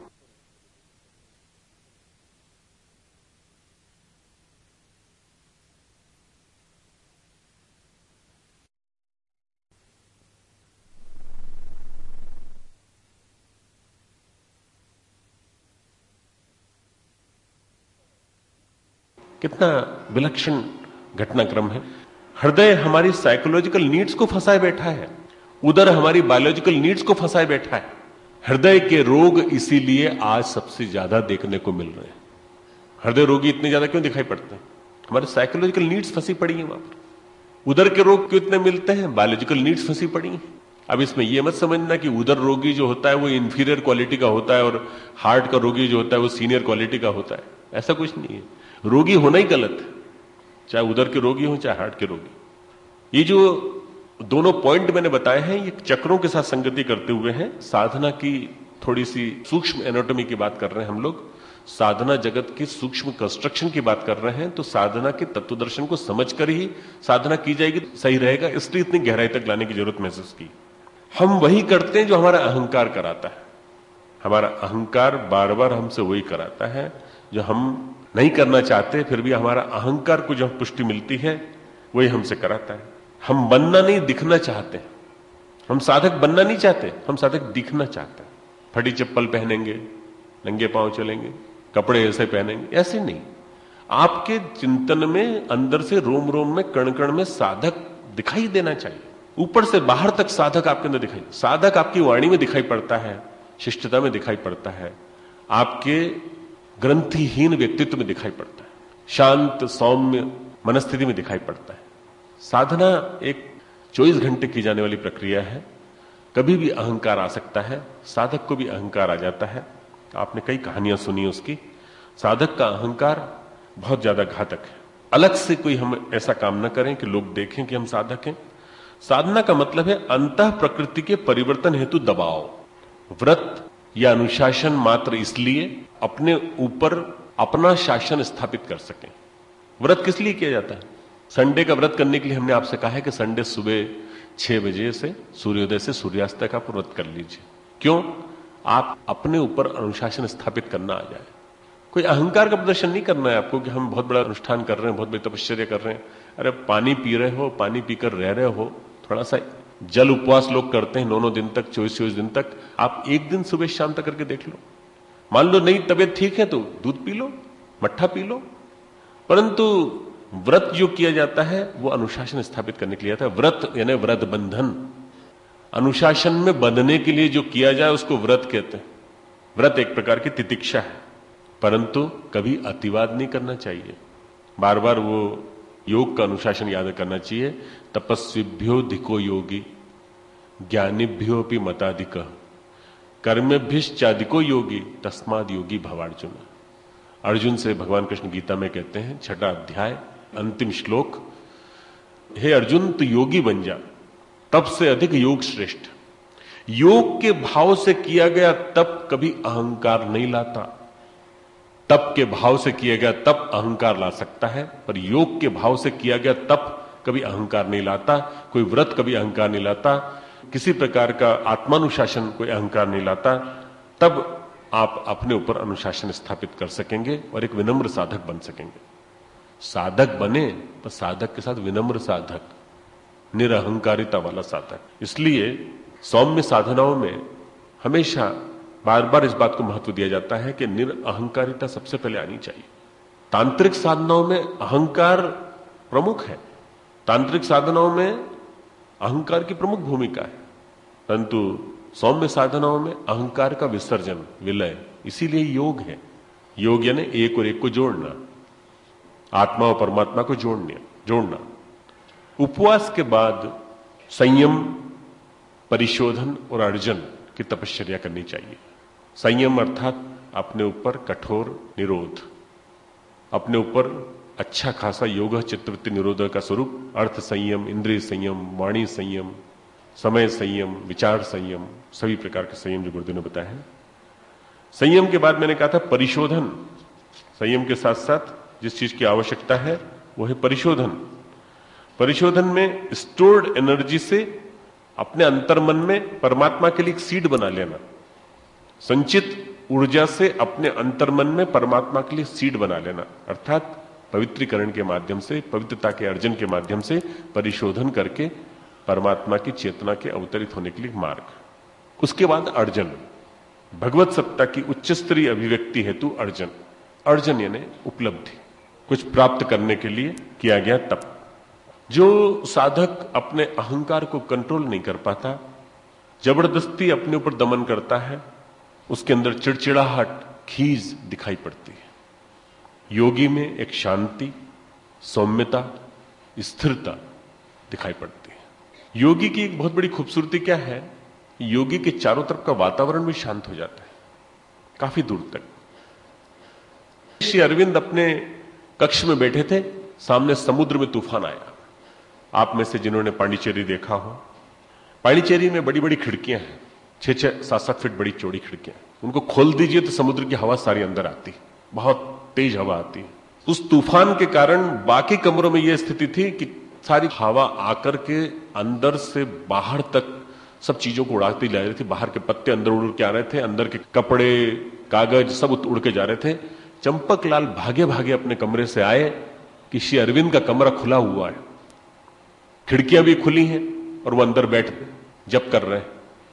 कितना विलक्षण घटनाक्रम है। हृदय हमारी साइकोलॉजिकल नीड्स को फंसाए बैठा है, उदर हमारी बायोलॉजिकल नीड्स को फंसाए बैठा है। हृदय के रोग इसीलिए आज सबसे ज्यादा देखने को मिल रहे हैं। हृदय रोगी इतने ज्यादा क्यों दिखाई पड़ते हैं? हमारे साइकोलॉजिकल नीड्स फंसी पड़ी हैं वहां पर। उदर के रोग क्यों इतने मिलते हैं? बायोलॉजिकल नीड्स फंसी पड़ी हैं। अब इसमें यह मत समझना कि उदर रोगी जो होता है वो इंफीरियर क्वालिटी का होता है और हार्ट का रोगी जो होता है वो सीनियर क्वालिटी का होता है। ऐसा कुछ नहीं है। रोगी होना ही गलत है, चाहे उदर के रोगी हो चाहे हार्ट के रोगी। ये जो दोनों पॉइंट मैंने बताए हैं ये चक्रों के साथ संगति करते हुए हैं। साधना की थोड़ी सी सूक्ष्म एनाटॉमी की बात कर रहे हैं हम लोग, साधना जगत की सूक्ष्म कंस्ट्रक्शन की बात कर रहे हैं। तो साधना के तत्व दर्शन को समझकर ही साधना की जाएगी, सही रहेगा। इसलिए इतनी गहराई तक लाने की जरूरत महसूस की। हम वही करते हैं जो हमारा अहंकार कराता है। हमारा अहंकार बार बार हमसे वही कराता है जो हम नहीं करना चाहते, फिर भी हमारा अहंकार को जो पुष्टि मिलती है वही हमसे कराता है। हम बनना नहीं, दिखना चाहते हैं। हम साधक बनना नहीं चाहते, हम साधक दिखना चाहते हैं। फटी चप्पल पहनेंगे, नंगे पांव चलेंगे, कपड़े ऐसे पहनेंगे, ऐसे नहीं। आपके चिंतन में अंदर से रोम रोम में कण कण में साधक दिखाई देना चाहिए। ऊपर से बाहर तक साधक आपके अंदर दिखाई। साधक आपकी वाणी में दिखाई पड़ता है, शिष्टता में दिखाई पड़ता है, आपके ग्रंथिहीन व्यक्तित्व में दिखाई पड़ता है, शांत सौम्य मनस्थिति में दिखाई पड़ता है। साधना एक चौबीस घंटे की जाने वाली प्रक्रिया है। कभी भी अहंकार आ सकता है, साधक को भी अहंकार आ जाता है। आपने कई कहानियां सुनी उसकी। साधक का अहंकार बहुत ज्यादा घातक है। अलग से कोई हम ऐसा काम न करें कि लोग देखें कि हम साधक हैं। साधना का मतलब है अंतः प्रकृति के परिवर्तन हेतु दबाव। व्रत या अनुशासन मात्र इसलिए अपने ऊपर अपना शासन स्थापित कर सकें। व्रत किस लिए किया जाता है? संडे का व्रत करने के लिए हमने आपसे कहा है कि संडे सुबह छह बजे से सूर्योदय से सूर्यास्त तक आप व्रत कर लीजिए। क्यों? आप अपने ऊपर अनुशासन स्थापित करना आ जाए। कोई अहंकार का प्रदर्शन नहीं करना है आपको कि हम बहुत बड़ा अनुष्ठान कर रहे हैं, बहुत बड़ी तपश्चर्या कर रहे हैं। अरे पानी पी रहे हो, पानी पीकर रह रहे हो, थोड़ा सा जल उपवास लोग करते हैं नौ नौ दिन तक, चौबीस चौबीस दिन तक। आप एक दिन सुबह शाम तक करके देख लो। मान लो नहीं तबीयत ठीक है तो दूध पी लो, मट्ठा पी लो। परंतु व्रत जो किया जाता है वो अनुशासन स्थापित करने के लिए आता है। व्रत यानी व्रत बंधन, अनुशासन में बंधने के लिए जो किया जाए उसको व्रत कहते हैं। व्रत एक प्रकार की तितिक्षा है, परंतु कभी अतिवाद नहीं करना चाहिए। बार बार वो योग का अनुशासन याद करना चाहिए। तपस्विभ्यो धिको योगी ज्ञानिभ्यो अपि मताधिक कर्मेभ्यश्चाधिको योगी तस्माद योगी भवार्जुन। अर्जुन से भगवान कृष्ण गीता में कहते हैं, छठा अध्याय अंतिम श्लोक, हे अर्जुन तू योगी बन जा, तप से अधिक योग श्रेष्ठ। योग के भाव से किया गया तप कभी अहंकार नहीं लाता। तप के भाव से किया गया तप अहंकार ला सकता है, पर योग के भाव से किया गया तप कभी अहंकार नहीं लाता। कोई व्रत कभी अहंकार नहीं लाता, किसी प्रकार का आत्मानुशासन कोई अहंकार नहीं लाता। तब आप अपने ऊपर अनुशासन स्थापित कर सकेंगे और एक विनम्र साधक बन सकेंगे। साधक बने तो साधक के साथ विनम्र साधक, निरअहंकारिता वाला साधक। इसलिए सौम्य साधनाओं में हमेशा बार बार इस बात को महत्व दिया जाता है कि निरअहंकारिता सबसे पहले आनी चाहिए। तांत्रिक साधनाओं में अहंकार प्रमुख है, तांत्रिक साधनाओं में अहंकार की प्रमुख भूमिका है, परंतु सौम्य साधनाओं में अहंकार का विसर्जन, विलय। इसीलिए योग है। योग यानी एक और एक को जोड़ना, आत्मा और परमात्मा को जोड़ना जोड़ना उपवास के बाद संयम, परिशोधन और अर्जन की तपश्चर्या करनी चाहिए। संयम अर्थात अपने ऊपर कठोर निरोध, अपने ऊपर अच्छा खासा योग चित्तवृत्ति निरोध का स्वरूप अर्थ संयम, इंद्रिय संयम, वाणी संयम, समय संयम, विचार संयम, सभी प्रकार के संयम जो गुरुदेव ने बताया है। संयम के बाद मैंने कहा था परिशोधन। संयम के साथ साथ जिस चीज की आवश्यकता है वो है परिशोधन। परिशोधन में स्टोर्ड एनर्जी से अपने अंतर्मन में परमात्मा के लिए एक सीड बना लेना। संचित ऊर्जा से अपने अंतर्मन में परमात्मा के लिए सीड बना लेना, अर्थात पवित्रीकरण के माध्यम से, पवित्रता के अर्जन के माध्यम से परिशोधन करके परमात्मा की चेतना के अवतरित होने के लिए मार्ग। उसके बाद अर्जन, भगवत सत्ता की उच्च स्तरीय अभिव्यक्ति हेतु अर्जन। अर्जन यानी उपलब्धि, कुछ प्राप्त करने के लिए किया गया तप। जो साधक अपने अहंकार को कंट्रोल नहीं कर पाता, जबरदस्ती अपने ऊपर दमन करता है, उसके अंदर चिड़चिड़ाहट, खीज दिखाई पड़ती है। योगी में एक शांति, सौम्यता, स्थिरता दिखाई पड़ती है। योगी की एक बहुत बड़ी खूबसूरती क्या है, योगी के चारों तरफ का वातावरण भी शांत हो जाता है काफी दूर तक। श्री अरविंद अपने कक्ष में बैठे थे, सामने समुद्र में तूफान आया। आप में से जिन्होंने पांडिचेरी देखा हो, पांडिचेरी में बड़ी बड़ी खिड़कियां हैं, छह छह सात सात फीट बड़ी चौड़ी खिड़कियां। उनको खोल दीजिए तो समुद्र की हवा सारी अंदर आती, बहुत तेज हवा आती है। उस तूफान के कारण बाकी कमरों में यह स्थिति थी कि सारी हवा आकर के अंदर से बाहर तक सब चीजों को उड़ाती जा रही थी। बाहर के पत्ते अंदर उड़ के आ रहे थे, अंदर के कपड़े, कागज सब उड़ के जा रहे थे। चंपकलाल भागे भागे अपने कमरे से आए कि श्री अरविंद का कमरा खुला हुआ है, खिड़कियां भी खुली हैं और वो अंदर बैठ जप कर रहे हैं।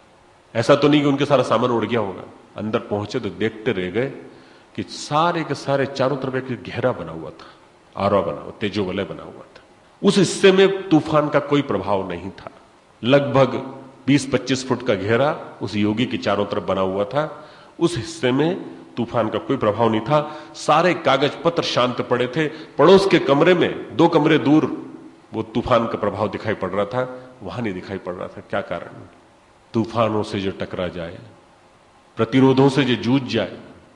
ऐसा तो नहीं कि उनके सारा सामान उड़ गया होगा। अंदर पहुंचे तो देखते रह गए कि सारे के सारे चारों तरफ एक घेरा बना हुआ था, आरा बना हुआ, तेजो वलय बना हुआ था। उस हिस्से में तूफान का कोई प्रभाव नहीं था। लगभग बीस पच्चीस फुट का घेरा उस योगी के चारों तरफ बना हुआ था। उस हिस्से में तूफान का कोई प्रभाव नहीं था। सारे कागज पत्र शांत पड़े थे। पड़ोस के कमरे में, दो कमरे दूर, वो तूफान का प्रभाव दिखाई पड़ रहा था, वहां नहीं दिखाई पड़ रहा था। क्या कारण? तूफानों से जो टकरा जाए, प्रतिरोधों से जो जूझ जाए,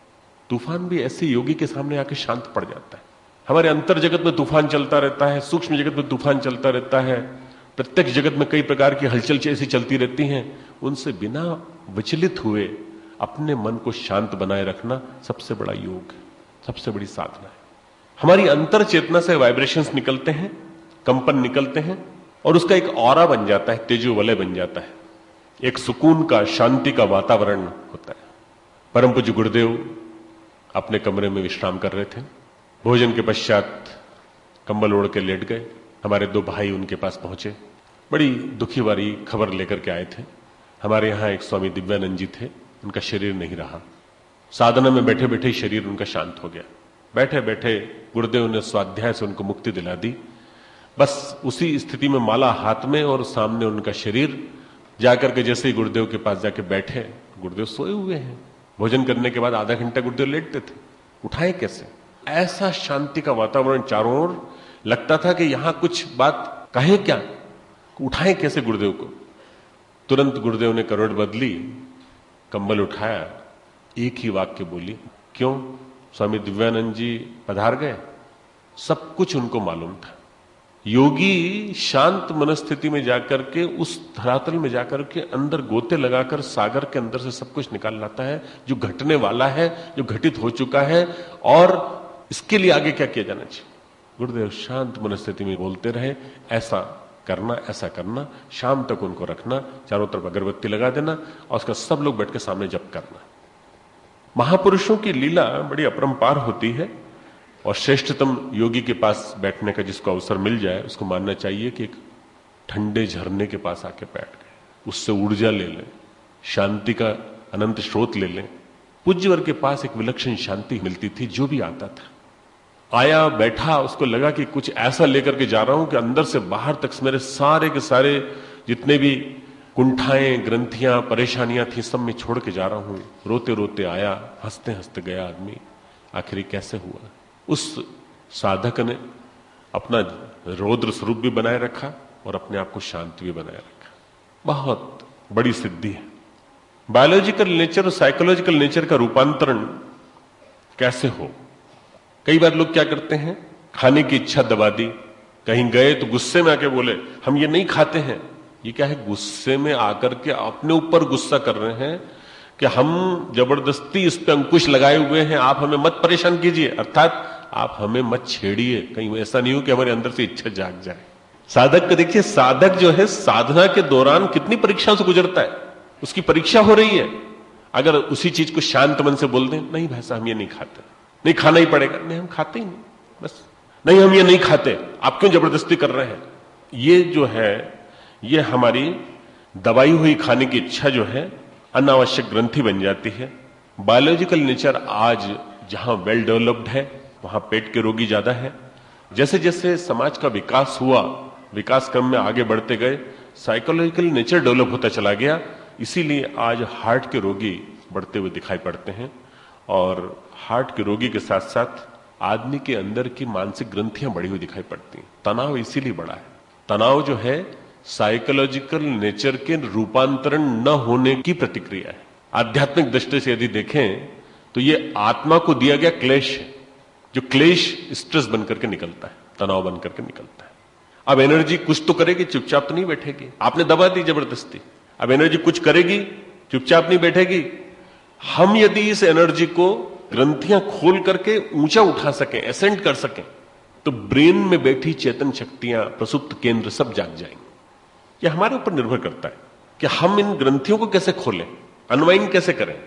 तूफान भी ऐसे योगी के सामने आके शांत पड़ जाता है। हमारे अंतर जगत में तूफान चलता रहता है, सूक्ष्म जगत में तूफान चलता रहता है, प्रत्यक्ष जगत में कई प्रकार की हलचल ऐसी चलती रहती हैं। उनसे बिना विचलित हुए अपने मन को शांत बनाए रखना सबसे बड़ा योग है, सबसे बड़ी साधना है। हमारी अंतर चेतना से वाइब्रेशंस निकलते हैं, कंपन निकलते हैं और उसका एक ऑरा बन जाता है, तेजो वलय बन जाता है, एक सुकून का, शांति का वातावरण होता है। परम पूज्य गुरुदेव अपने कमरे में विश्राम कर रहे थे। भोजन के पश्चात कंबल ओढ़ के लेट गए। हमारे दो भाई उनके पास पहुंचे, बड़ी दुखी वाली खबर लेकर के आए थे। हमारे यहां एक स्वामी दिव्यानंद जी थे, उनका शरीर नहीं रहा। साधना में बैठे बैठे ही शरीर उनका शांत हो गया। बैठे बैठे गुरुदेव ने स्वाध्याय से उनको मुक्ति दिला दी। बस उसी स्थिति में माला हाथ में और सामने उनका शरीर। जाकर के जैसे ही गुरुदेव के पास जाके बैठे, गुरुदेव सोए हुए हैं। भोजन करने के बाद आधा घंटा गुरुदेव लेटते थे, उठाए कैसे? ऐसा शांति का वातावरण चारों ओर, लगता था कि यहां कुछ बात कहे क्या, उठाए कैसे गुरुदेव को? तुरंत गुरुदेव ने करवट बदली, कंबल उठाया, एक ही वाक्य बोली, क्यों स्वामी दिव्यानंद जी पधार गए? सब कुछ उनको मालूम था। योगी शांत मनस्थिति में जाकर के, उस धरातल में जाकर के अंदर गोते लगाकर सागर के अंदर से सब कुछ निकाल लाता है, जो घटने वाला है, जो घटित हो चुका है, और इसके लिए आगे क्या किया जाना चाहिए। गुरुदेव शांत मनस्थिति में बोलते रहे, ऐसा करना, ऐसा करना, शाम तक उनको रखना, चारों तरफ अगरबत्ती लगा देना और उसका सब लोग बैठ के सामने जप करना। महापुरुषों की लीला बड़ी अपरंपार होती है और श्रेष्ठतम योगी के पास बैठने का जिसको अवसर मिल जाए उसको मानना चाहिए कि एक ठंडे झरने के पास आके बैठ गए, उससे ऊर्जा ले लें, शांति का अनंत स्रोत ले लें। पूज्यवर के पास एक विलक्षण शांति मिलती थी। जो भी आता था, आया, बैठा, उसको लगा कि कुछ ऐसा लेकर के जा रहा हूं कि अंदर से बाहर तक मेरे सारे के सारे जितने भी कुंठाएं, ग्रंथियां, परेशानियां थी, सब मैं छोड़ के जा रहा हूं। रोते रोते आया, हंसते हंसते गया आदमी। आखिर कैसे हुआ? उस साधक ने अपना रौद्र स्वरूप भी बनाए रखा और अपने आप को शांत भी बनाए रखा। बहुत बड़ी सिद्धि है। बायोलॉजिकल नेचर और साइकोलॉजिकल नेचर का रूपांतरण कैसे हो? कई बार लोग क्या करते हैं, खाने की इच्छा दबा दी, कहीं गए तो गुस्से में आके बोले हम ये नहीं खाते हैं। ये क्या है? गुस्से में आकर के अपने ऊपर गुस्सा कर रहे हैं, कि हम जबरदस्ती इस पे अंकुश लगाए हुए हैं, आप हमें मत परेशान कीजिए, अर्थात आप हमें मत छेड़िए, कहीं ऐसा नहीं हो कि हमारे अंदर से इच्छा जाग जाए। साधक को देखिए, साधक जो है साधना के दौरान कितनी परीक्षाओं से गुजरता है, उसकी परीक्षा हो रही है। अगर उसी चीज को शांत मन से बोल दें, नहीं भाई साहब हम ये नहीं खाते, नहीं खाना ही पड़ेगा, नहीं हम खाते ही नहीं, बस नहीं हम ये नहीं खाते, आप क्यों जबरदस्ती कर रहे हैं, ये जो है ये हमारी दबाई हुई खाने की इच्छा जो है अनावश्यक ग्रंथि बन जाती है। बायोलॉजिकल नेचर आज जहां वेल डेवलप्ड है वहां पेट के रोगी ज्यादा है। जैसे जैसे समाज का विकास हुआ, विकास क्रम में आगे बढ़ते गए, साइकोलॉजिकल नेचर डेवलप होता चला गया, इसीलिए आज हार्ट के रोगी बढ़ते हुए दिखाई पड़ते हैं। और हार्ट के रोगी के साथ साथ आदमी के अंदर की मानसिक ग्रंथियां बढ़ी हुई दिखाई पड़ती हैं। तनाव इसीलिए बढ़ा है। तनाव जो है साइकोलॉजिकल नेचर के रूपांतरण न होने की प्रतिक्रिया है। आध्यात्मिक दृष्टि से यदि देखें तो ये आत्मा को दिया गया क्लेश है, जो क्लेश स्ट्रेस बनकर के निकलता है, तनाव बनकर के निकलता है। अब एनर्जी कुछ तो करेगी, चुपचाप तो नहीं बैठेगी, आपने दबा दी जबरदस्ती। अब एनर्जी कुछ करेगी, चुपचाप नहीं बैठेगी। हम यदि इस एनर्जी को ग्रंथियां खोल करके ऊंचा उठा सकें, एसेंड कर सकें, तो ब्रेन में बैठी चेतन शक्तियां, प्रसुप्त केंद्र सब जाग जाएंगे। यह हमारे ऊपर निर्भर करता है कि हम इन ग्रंथियों को कैसे खोलें, अनवाइंड कैसे करें।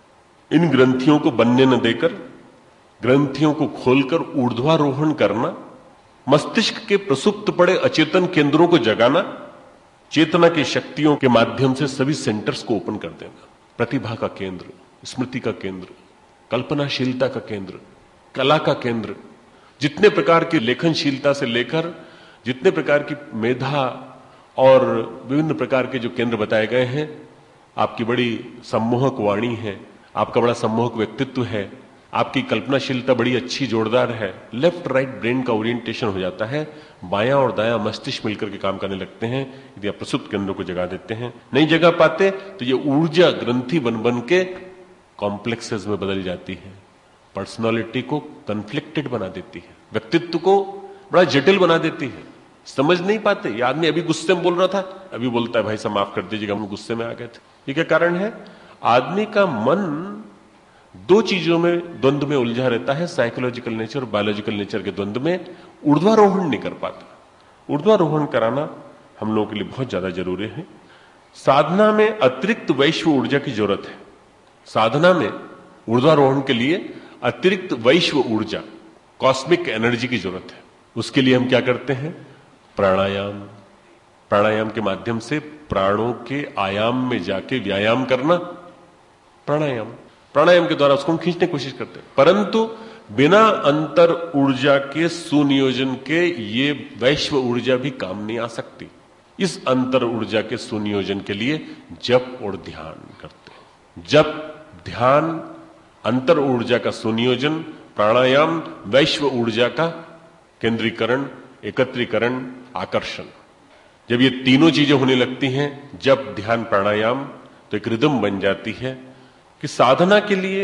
इन ग्रंथियों को बनने न देकर, ग्रंथियों को खोलकर ऊर्ध्वारोहण करना, मस्तिष्क के प्रसुप्त पड़े अचेतन केंद्रों को जगाना, चेतना की शक्तियों के माध्यम से सभी सेंटर्स को ओपन कर देना। प्रतिभा का केंद्र, स्मृति का केंद्र, कल्पनाशीलता का केंद्र, कला का केंद्र, जितने प्रकार की लेखनशीलता से लेकर जितने प्रकार की मेधा और विभिन्न प्रकार के जो केंद्र बताए गए हैं। आपकी बड़ी सम्मोहक वाणी है, आपका बड़ा सम्मोहक व्यक्तित्व है, आपकी कल्पनाशीलता बड़ी अच्छी जोरदार है। लेफ्ट राइट ब्रेन का ओरिएंटेशन हो जाता है, बायां और दायां मस्तिष्क मिलकर के काम करने लगते हैं। यदि आप प्रसुप्त केंद्रों को जगा देते हैं, नहीं जगा पाते तो ये ऊर्जा ग्रंथि बन बन के कॉम्प्लेक्सेस में बदल जाती है, पर्सनालिटी को कन्फ्लिक्टेड बना देती है, व्यक्तित्व को बड़ा जटिल बना देती है। समझ नहीं पाते, ये आदमी अभी गुस्से में बोल रहा था, अभी बोलता है भाई साहब माफ कर दीजिएगा हम गुस्से में आ गए थे। ये क्या कारण है? आदमी का मन दो चीजों में द्वंद्व में उलझा रहता है, साइकोलॉजिकल नेचर और बायोलॉजिकल नेचर के द्वंद्व में। ऊर्ध्वारोहण नहीं कर पाता। ऊर्ध्वारोहण कराना हम लोगों के लिए बहुत ज्यादा जरूरी है। साधना में अतिरिक्त वैश्व ऊर्जा की जरूरत है। साधना में ऊर्ध्वारोहण के लिए अतिरिक्त वैश्व ऊर्जा, कॉस्मिक एनर्जी की जरूरत है। उसके लिए हम क्या करते हैं? प्राणायाम। प्राणायाम के माध्यम से प्राणों के आयाम में जाके व्यायाम करना, प्राणायाम प्राणायाम के द्वारा उसको हम खींचने की कोशिश करते हैं। परंतु बिना अंतर ऊर्जा के सुनियोजन के ये वैश्व ऊर्जा भी काम नहीं आ सकती। इस अंतर ऊर्जा के सुनियोजन के लिए जप और ध्यान करते हैं। जप, ध्यान, अंतर ऊर्जा का सुनियोजन, प्राणायाम, वैश्व ऊर्जा का केंद्रीकरण, एकत्रीकरण, आकर्षण। जब ये तीनों चीजें होने लगती हैं, जप, ध्यान, प्राणायाम, तो एक रिदम बन जाती है कि साधना के लिए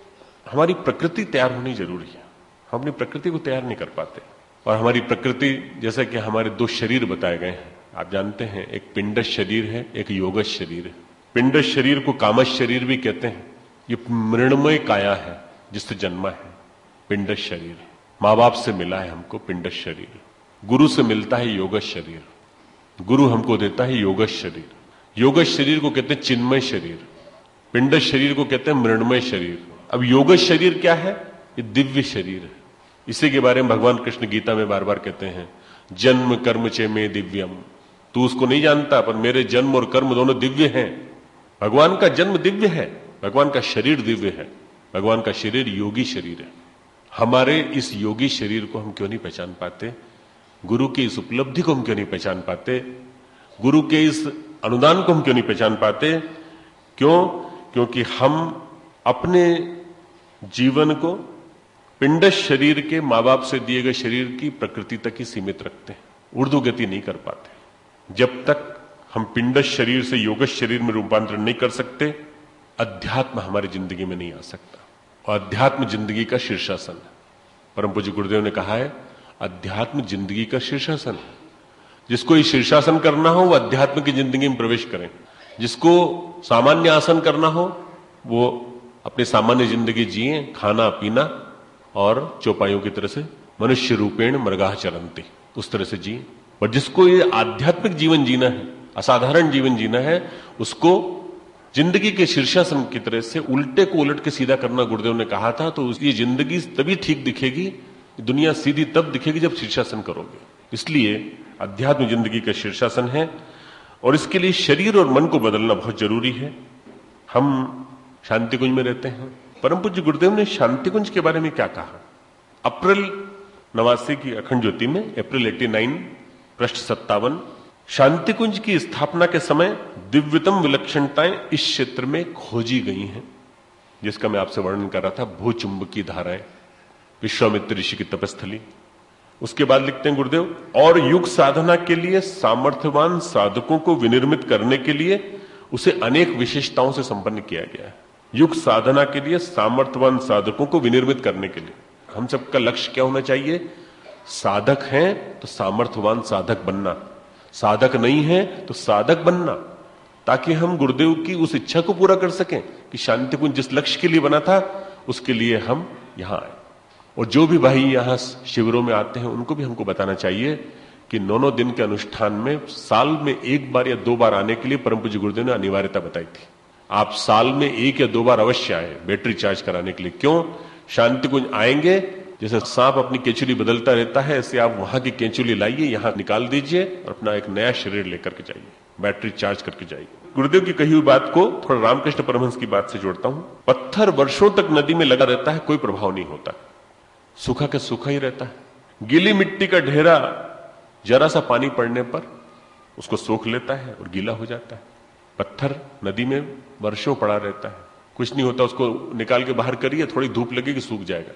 हमारी प्रकृति तैयार होनी जरूरी है। हम अपनी प्रकृति को तैयार नहीं कर पाते। और हमारी प्रकृति, जैसे कि हमारे दो शरीर बताए गए हैं, आप जानते हैं, एक पिंडश शरीर है, एक योगश शरीर है। पिंडश शरीर को कामश शरीर भी कहते हैं। ये मृण्मय काया है जिससे जन्मा है पिंडश शरीर। मां बाप से मिला है हमको पिंडश शरीर, गुरु से मिलता है योगश शरीर, गुरु हमको देता है योगश शरीर। योगश शरीर को कहते हैं चिन्मय शरीर, पिंडश शरीर को कहते हैं मृण्मय शरीर। अब योगश शरीर क्या है? ये दिव्य शरीर है। इसी के बारे में भगवान कृष्ण गीता में बार बार कहते हैं, जन्म कर्म चे में दिव्यम। तू उसको नहीं जानता, पर मेरे जन्म और कर्म दोनों दिव्य हैं। भगवान का जन्म दिव्य है, भगवान का शरीर दिव्य है, भगवान का शरीर योगी शरीर है। हमारे इस योगी शरीर को हम क्यों नहीं पहचान पाते? गुरु की इस उपलब्धि को हम क्यों नहीं पहचान पाते? गुरु के इस अनुदान को हम क्यों नहीं पहचान पाते? क्यों? क्योंकि हम अपने जीवन को पिंडश शरीर के मां बाप से दिए गए शरीर की प्रकृति तक ही सीमित रखते हैं, ऊर्ध्व गति नहीं कर पाते। जब तक हम पिंडश शरीर से योगश शरीर में रूपांतरण नहीं कर सकते, अध्यात्म हमारी जिंदगी में नहीं आ सकता। और अध्यात्म जिंदगी का शीर्षासन है। परम पूज्य गुरुदेव ने कहा है, अध्यात्म जिंदगी का शीर्षासन है। जिसको ये शीर्षासन करना हो वो अध्यात्म की जिंदगी में प्रवेश करें। जिसको सामान्य आसन करना हो वो अपनी सामान्य जिंदगी जिए, खाना पीना और चौपाइयों की तरह से मनुष्य रूपेण मृगाः चरन्ति, उस तरह से जिए। और जिसको ये आध्यात्मिक जीवन जीना है, असाधारण जीवन जीना है, उसको जिंदगी के शीर्षासन की तरह से उल्टे को उलट के सीधा करना गुरुदेव ने कहा था। तो ये जिंदगी तभी ठीक दिखेगी, दुनिया सीधी तब दिखेगी जब शीर्षासन करोगे। इसलिए अध्यात्म जिंदगी का शीर्षासन है और इसके लिए शरीर और मन को बदलना बहुत जरूरी है। हम शांति कुंज में रहते हैं। परम पूज्य गुरुदेव ने शांति कुंज के बारे में क्या कहा? अप्रैल नवासी की अखंड ज्योति में, अप्रैल नवासी, पृष्ठ सत्तावन, शांति कुंज की स्थापना के समय दिव्यतम विलक्षणताएं इस क्षेत्र में खोजी गई हैं, जिसका मैं आपसे वर्णन कर रहा था। भूचुंबकीय धाराएं, विश्वामित्र ऋषि की तपस्थली। उसके बाद लिखते हैं गुरुदेव, और युग साधना के लिए सामर्थ्यवान साधकों को विनिर्मित करने के लिए उसे अनेक विशेषताओं से संपन्न किया गया है। युग साधना के लिए सामर्थ्यवान साधकों को विनिर्मित करने के लिए हम सबका लक्ष्य क्या होना चाहिए? साधक हैं तो सामर्थ्यवान साधक बनना, साधक नहीं है तो साधक बनना, ताकि हम गुरुदेव की उस इच्छा को पूरा कर सकें कि शांति कुंज जिस लक्ष्य के लिए बना था उसके लिए हम यहां आए। और जो भी भाई यहां शिविरों में आते हैं उनको भी हमको बताना चाहिए कि नौ नौ दिन के अनुष्ठान में साल में एक बार या दो बार आने के लिए परम पूज्य गुरुदेव ने अनिवार्यता बताई थी। आप साल में एक या दो बार अवश्य आए बैटरी चार्ज कराने के लिए। क्यों? शांति कुंज आएंगे, जैसे सांप अपनी केंचुली बदलता रहता है, ऐसे आप वहां की केंचुली लाइए, यहां निकाल दीजिए और अपना एक नया शरीर लेकर के जाइए, बैटरी चार्ज करके जाइए। गुरुदेव की कही हुई बात को थोड़ा रामकृष्ण परमहंस की बात से जोड़ता हूं। पत्थर वर्षों तक नदी में लगा रहता है, कोई प्रभाव नहीं होता, सूखा का सूखा ही रहता है। गीली मिट्टी का ढेरा जरा सा पानी पड़ने पर उसको सोख लेता है और गीला हो जाता है। पत्थर नदी में वर्षों पड़ा रहता है, कुछ नहीं होता, उसको निकाल के बाहर करिए, थोड़ी धूप लगेगी, सूख जाएगा।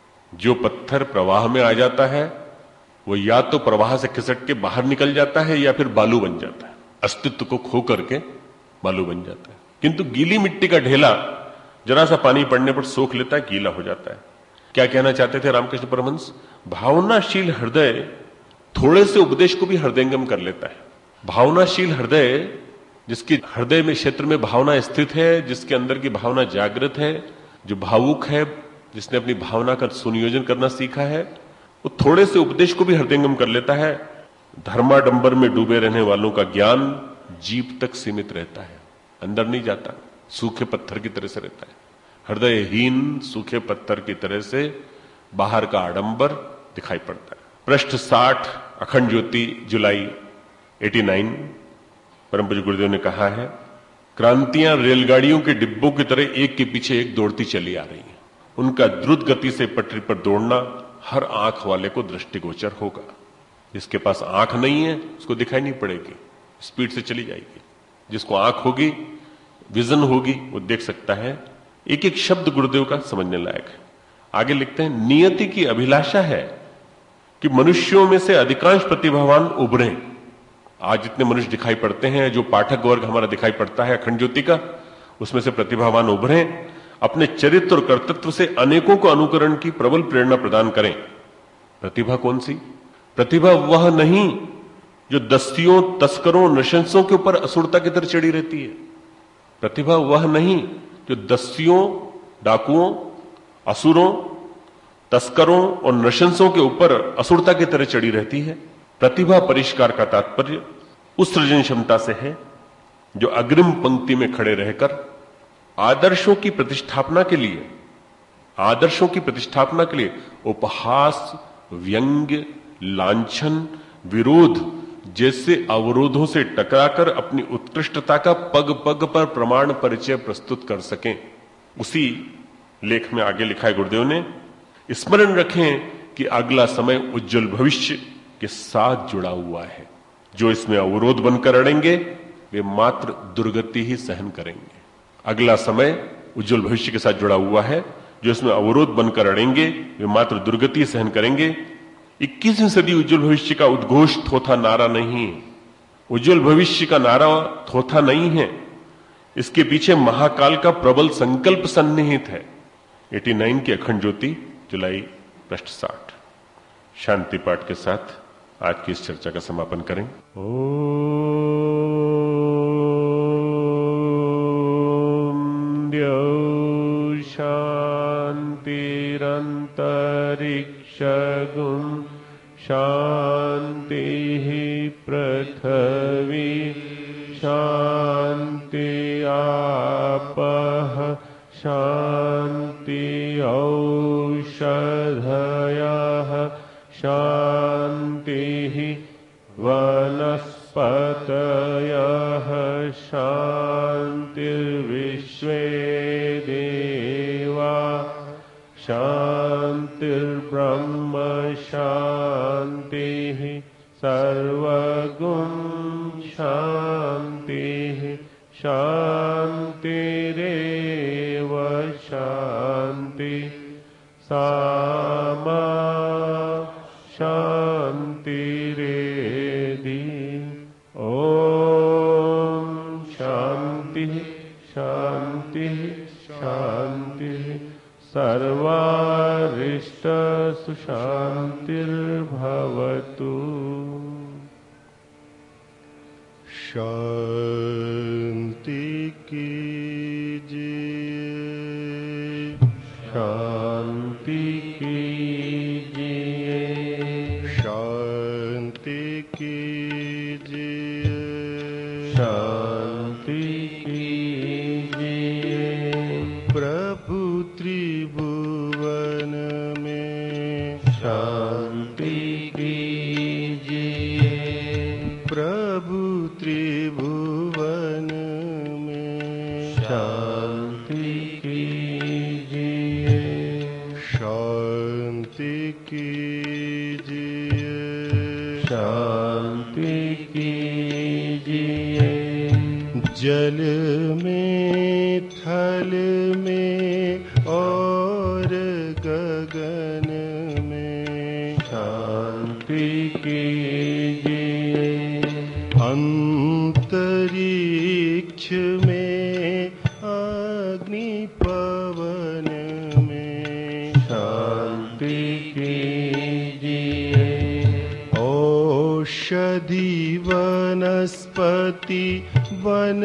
जो पत्थर प्रवाह में आ जाता है वो या तो प्रवाह से खिसक के बाहर निकल जाता है या फिर बालू बन जाता है, अस्तित्व को खो करके बालू बन जाता है। किंतु गीली मिट्टी का ढेला जरा सा पानी पड़ने पर सोख लेता है, गीला हो जाता है। क्या कहना चाहते थे रामकृष्ण परमहंस? भावनाशील हृदय थोड़े से उपदेश को भी हृदयंगम कर लेता है। भावनाशील हृदय, जिसकी हृदय में क्षेत्र में भावना स्थित है, जिसके अंदर की भावना जागृत है, जो भावुक है, जिसने अपनी भावना का सुनियोजन करना सीखा है, वो थोड़े से उपदेश को भी हृदयंगम कर लेता है। धर्माडंबर में डूबे रहने वालों का ज्ञान जीभ तक सीमित रहता है, अंदर नहीं जाता, सूखे पत्थर की तरह से रहता है। हृदयहीन सूखे पत्थर की तरह से बाहर का आडंबर दिखाई पड़ता है। पृष्ठ साठ, अखंड ज्योति, जुलाई नवासी, परम पूज्य गुरुदेव ने कहा है, क्रांतियां रेलगाड़ियों के डिब्बों की तरह एक के पीछे एक दौड़ती चली आ रही हैं। उनका द्रुत गति से पटरी पर दौड़ना हर आंख वाले को दृष्टिगोचर होगा। जिसके पास आंख नहीं है उसको दिखाई नहीं पड़ेगी, स्पीड से चली जाएगी। जिसको आंख होगी, विजन होगी, वो देख सकता है। एक एक शब्द गुरुदेव का समझने लायक है। आगे लिखते हैं, नियति की अभिलाषा है कि मनुष्यों में से अधिकांश प्रतिभावान उभरे। आज जितने मनुष्य दिखाई पड़ते हैं, जो पाठक वर्ग हमारा दिखाई पड़ता है अखंड ज्योति का, उसमें से प्रतिभावान उभरे, अपने चरित्र और कर्तृत्व से अनेकों को अनुकरण की प्रबल प्रेरणा प्रदान करें। प्रतिभा कौन सी? प्रतिभा वह नहीं जो दस्युओं, तस्करों, नृशंसों के ऊपर असुरता की तरह चढ़ी रहती है। प्रतिभा वह नहीं जो दस्युओं, डाकुओं, असुरों, तस्करों और नृशंसों के ऊपर असुरता की तरह चढ़ी रहती है। प्रतिभा परिष्कार का तात्पर्य उस सृजन क्षमता से है जो अग्रिम पंक्ति में खड़े रहकर आदर्शों की प्रतिष्ठापना के लिए आदर्शों की प्रतिष्ठापना के लिए उपहास, व्यंग्य, लांछन, विरोध जैसे अवरोधों से टकराकर अपनी उत्कृष्टता का पग पग पर प्रमाण परिचय प्रस्तुत कर सकें। उसी लेख में आगे लिखा है गुरुदेव ने, स्मरण रखें कि अगला समय उज्जवल भविष्य के साथ जुड़ा हुआ है। जो इसमें अवरोध बनकर अड़ेंगे वे मात्र दुर्गति ही सहन करेंगे। अगला समय उज्जवल भविष्य के साथ जुड़ा हुआ है, जो इसमें अवरोध बनकर अड़ेंगे वे मात्र दुर्गति सहन करेंगे। इक्कीसवीं सदी उज्जवल भविष्य का उद्घोष थोथा नारा नहीं है। उज्जवल भविष्य का नारा थोथा नहीं है, इसके पीछे महाकाल का प्रबल संकल्प सन्निहित है। नवासी की अखंड ज्योति, जुलाई, पृष्ठ साठ। शांति पाठ के साथ आज की इस चर्चा का समापन करें। ओम शान्तिः पृथिवी शान्ति आपः शान्ति औषधयः शान्तिः वनस्पतयः शान्तिर्विश्वे देवा शान्तिर्ब्रह्म शान्तिः सर्वगुण शान्तिः शान्तिरेव शान्ति सामा शान्तिरेधि ॐ शान्तिः शान्तिः शान्तिः सर्वारिष्टसुशान्तिर्भवतु। शान्ति कीजिए शान्ति कीजिए शान्ति कीजिए शान्ति कीजिए। प्रभु त्रिभुवन में शान्ति कीजिए प्रभु त्रिभुवन में शान्ति कीजिए शान्ति कीजिए शान्ति कीजिए। जल में थल में और गगन में शान्ति कीजिए। अंतरिक्ष में अग्नि पवन में शान्ति कीजिए। औषधि वनस्पति वन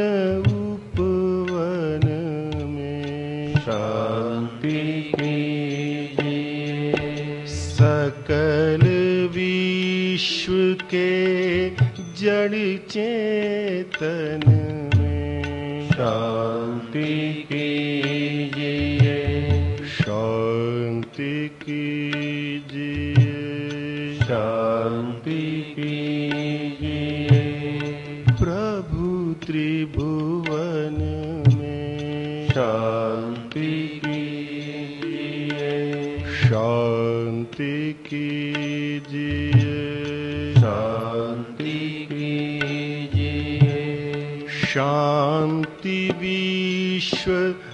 उपवन में शान्ति कीजिए। सकल विश्व के जड़ चेतन में शान्ति कीजिए शान्ति कीजिए शान्ति कीजिए। प्रभु त्रिभुवन में शान्ति कीजिए शान्ति कीजिए शान्ति कीजिए। शान्ति विश्व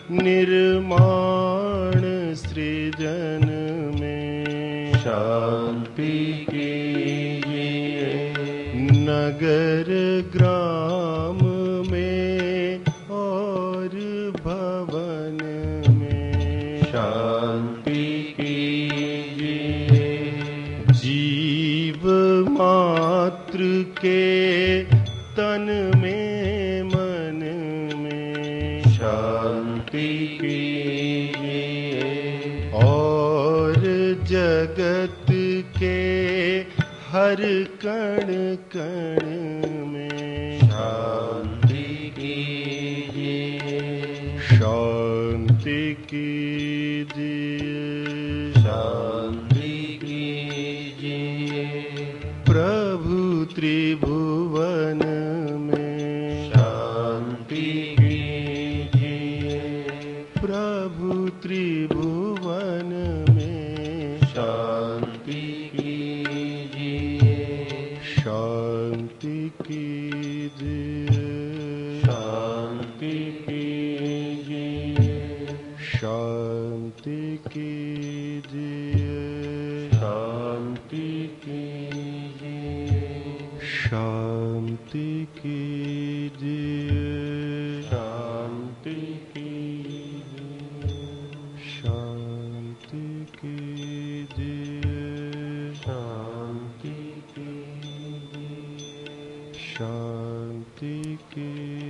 निर्माण सृजन में शान्ति कीजिए। नगर ग्राम में और भवन में शान्ति कीजिए। जीव मात्र के तन में मन में शान्ति कीजिए। और जगत के हर कण कण में शान्ति कीजिए शान्ति कीजिए शान्ति कीजिए। प्रभु त्रिभुवन में शान्ति कीजिए प्रभु त्रिभुवन में शान्ति कीजिए शान्ति कीजिए शान्ति कीजिए शान्ति कीजिए शान्ति कीजिए शान्ति कीजिए शान्ति कीजिए शान्ति कीजिए शान्ति कीजिए शान्ति कीजिए।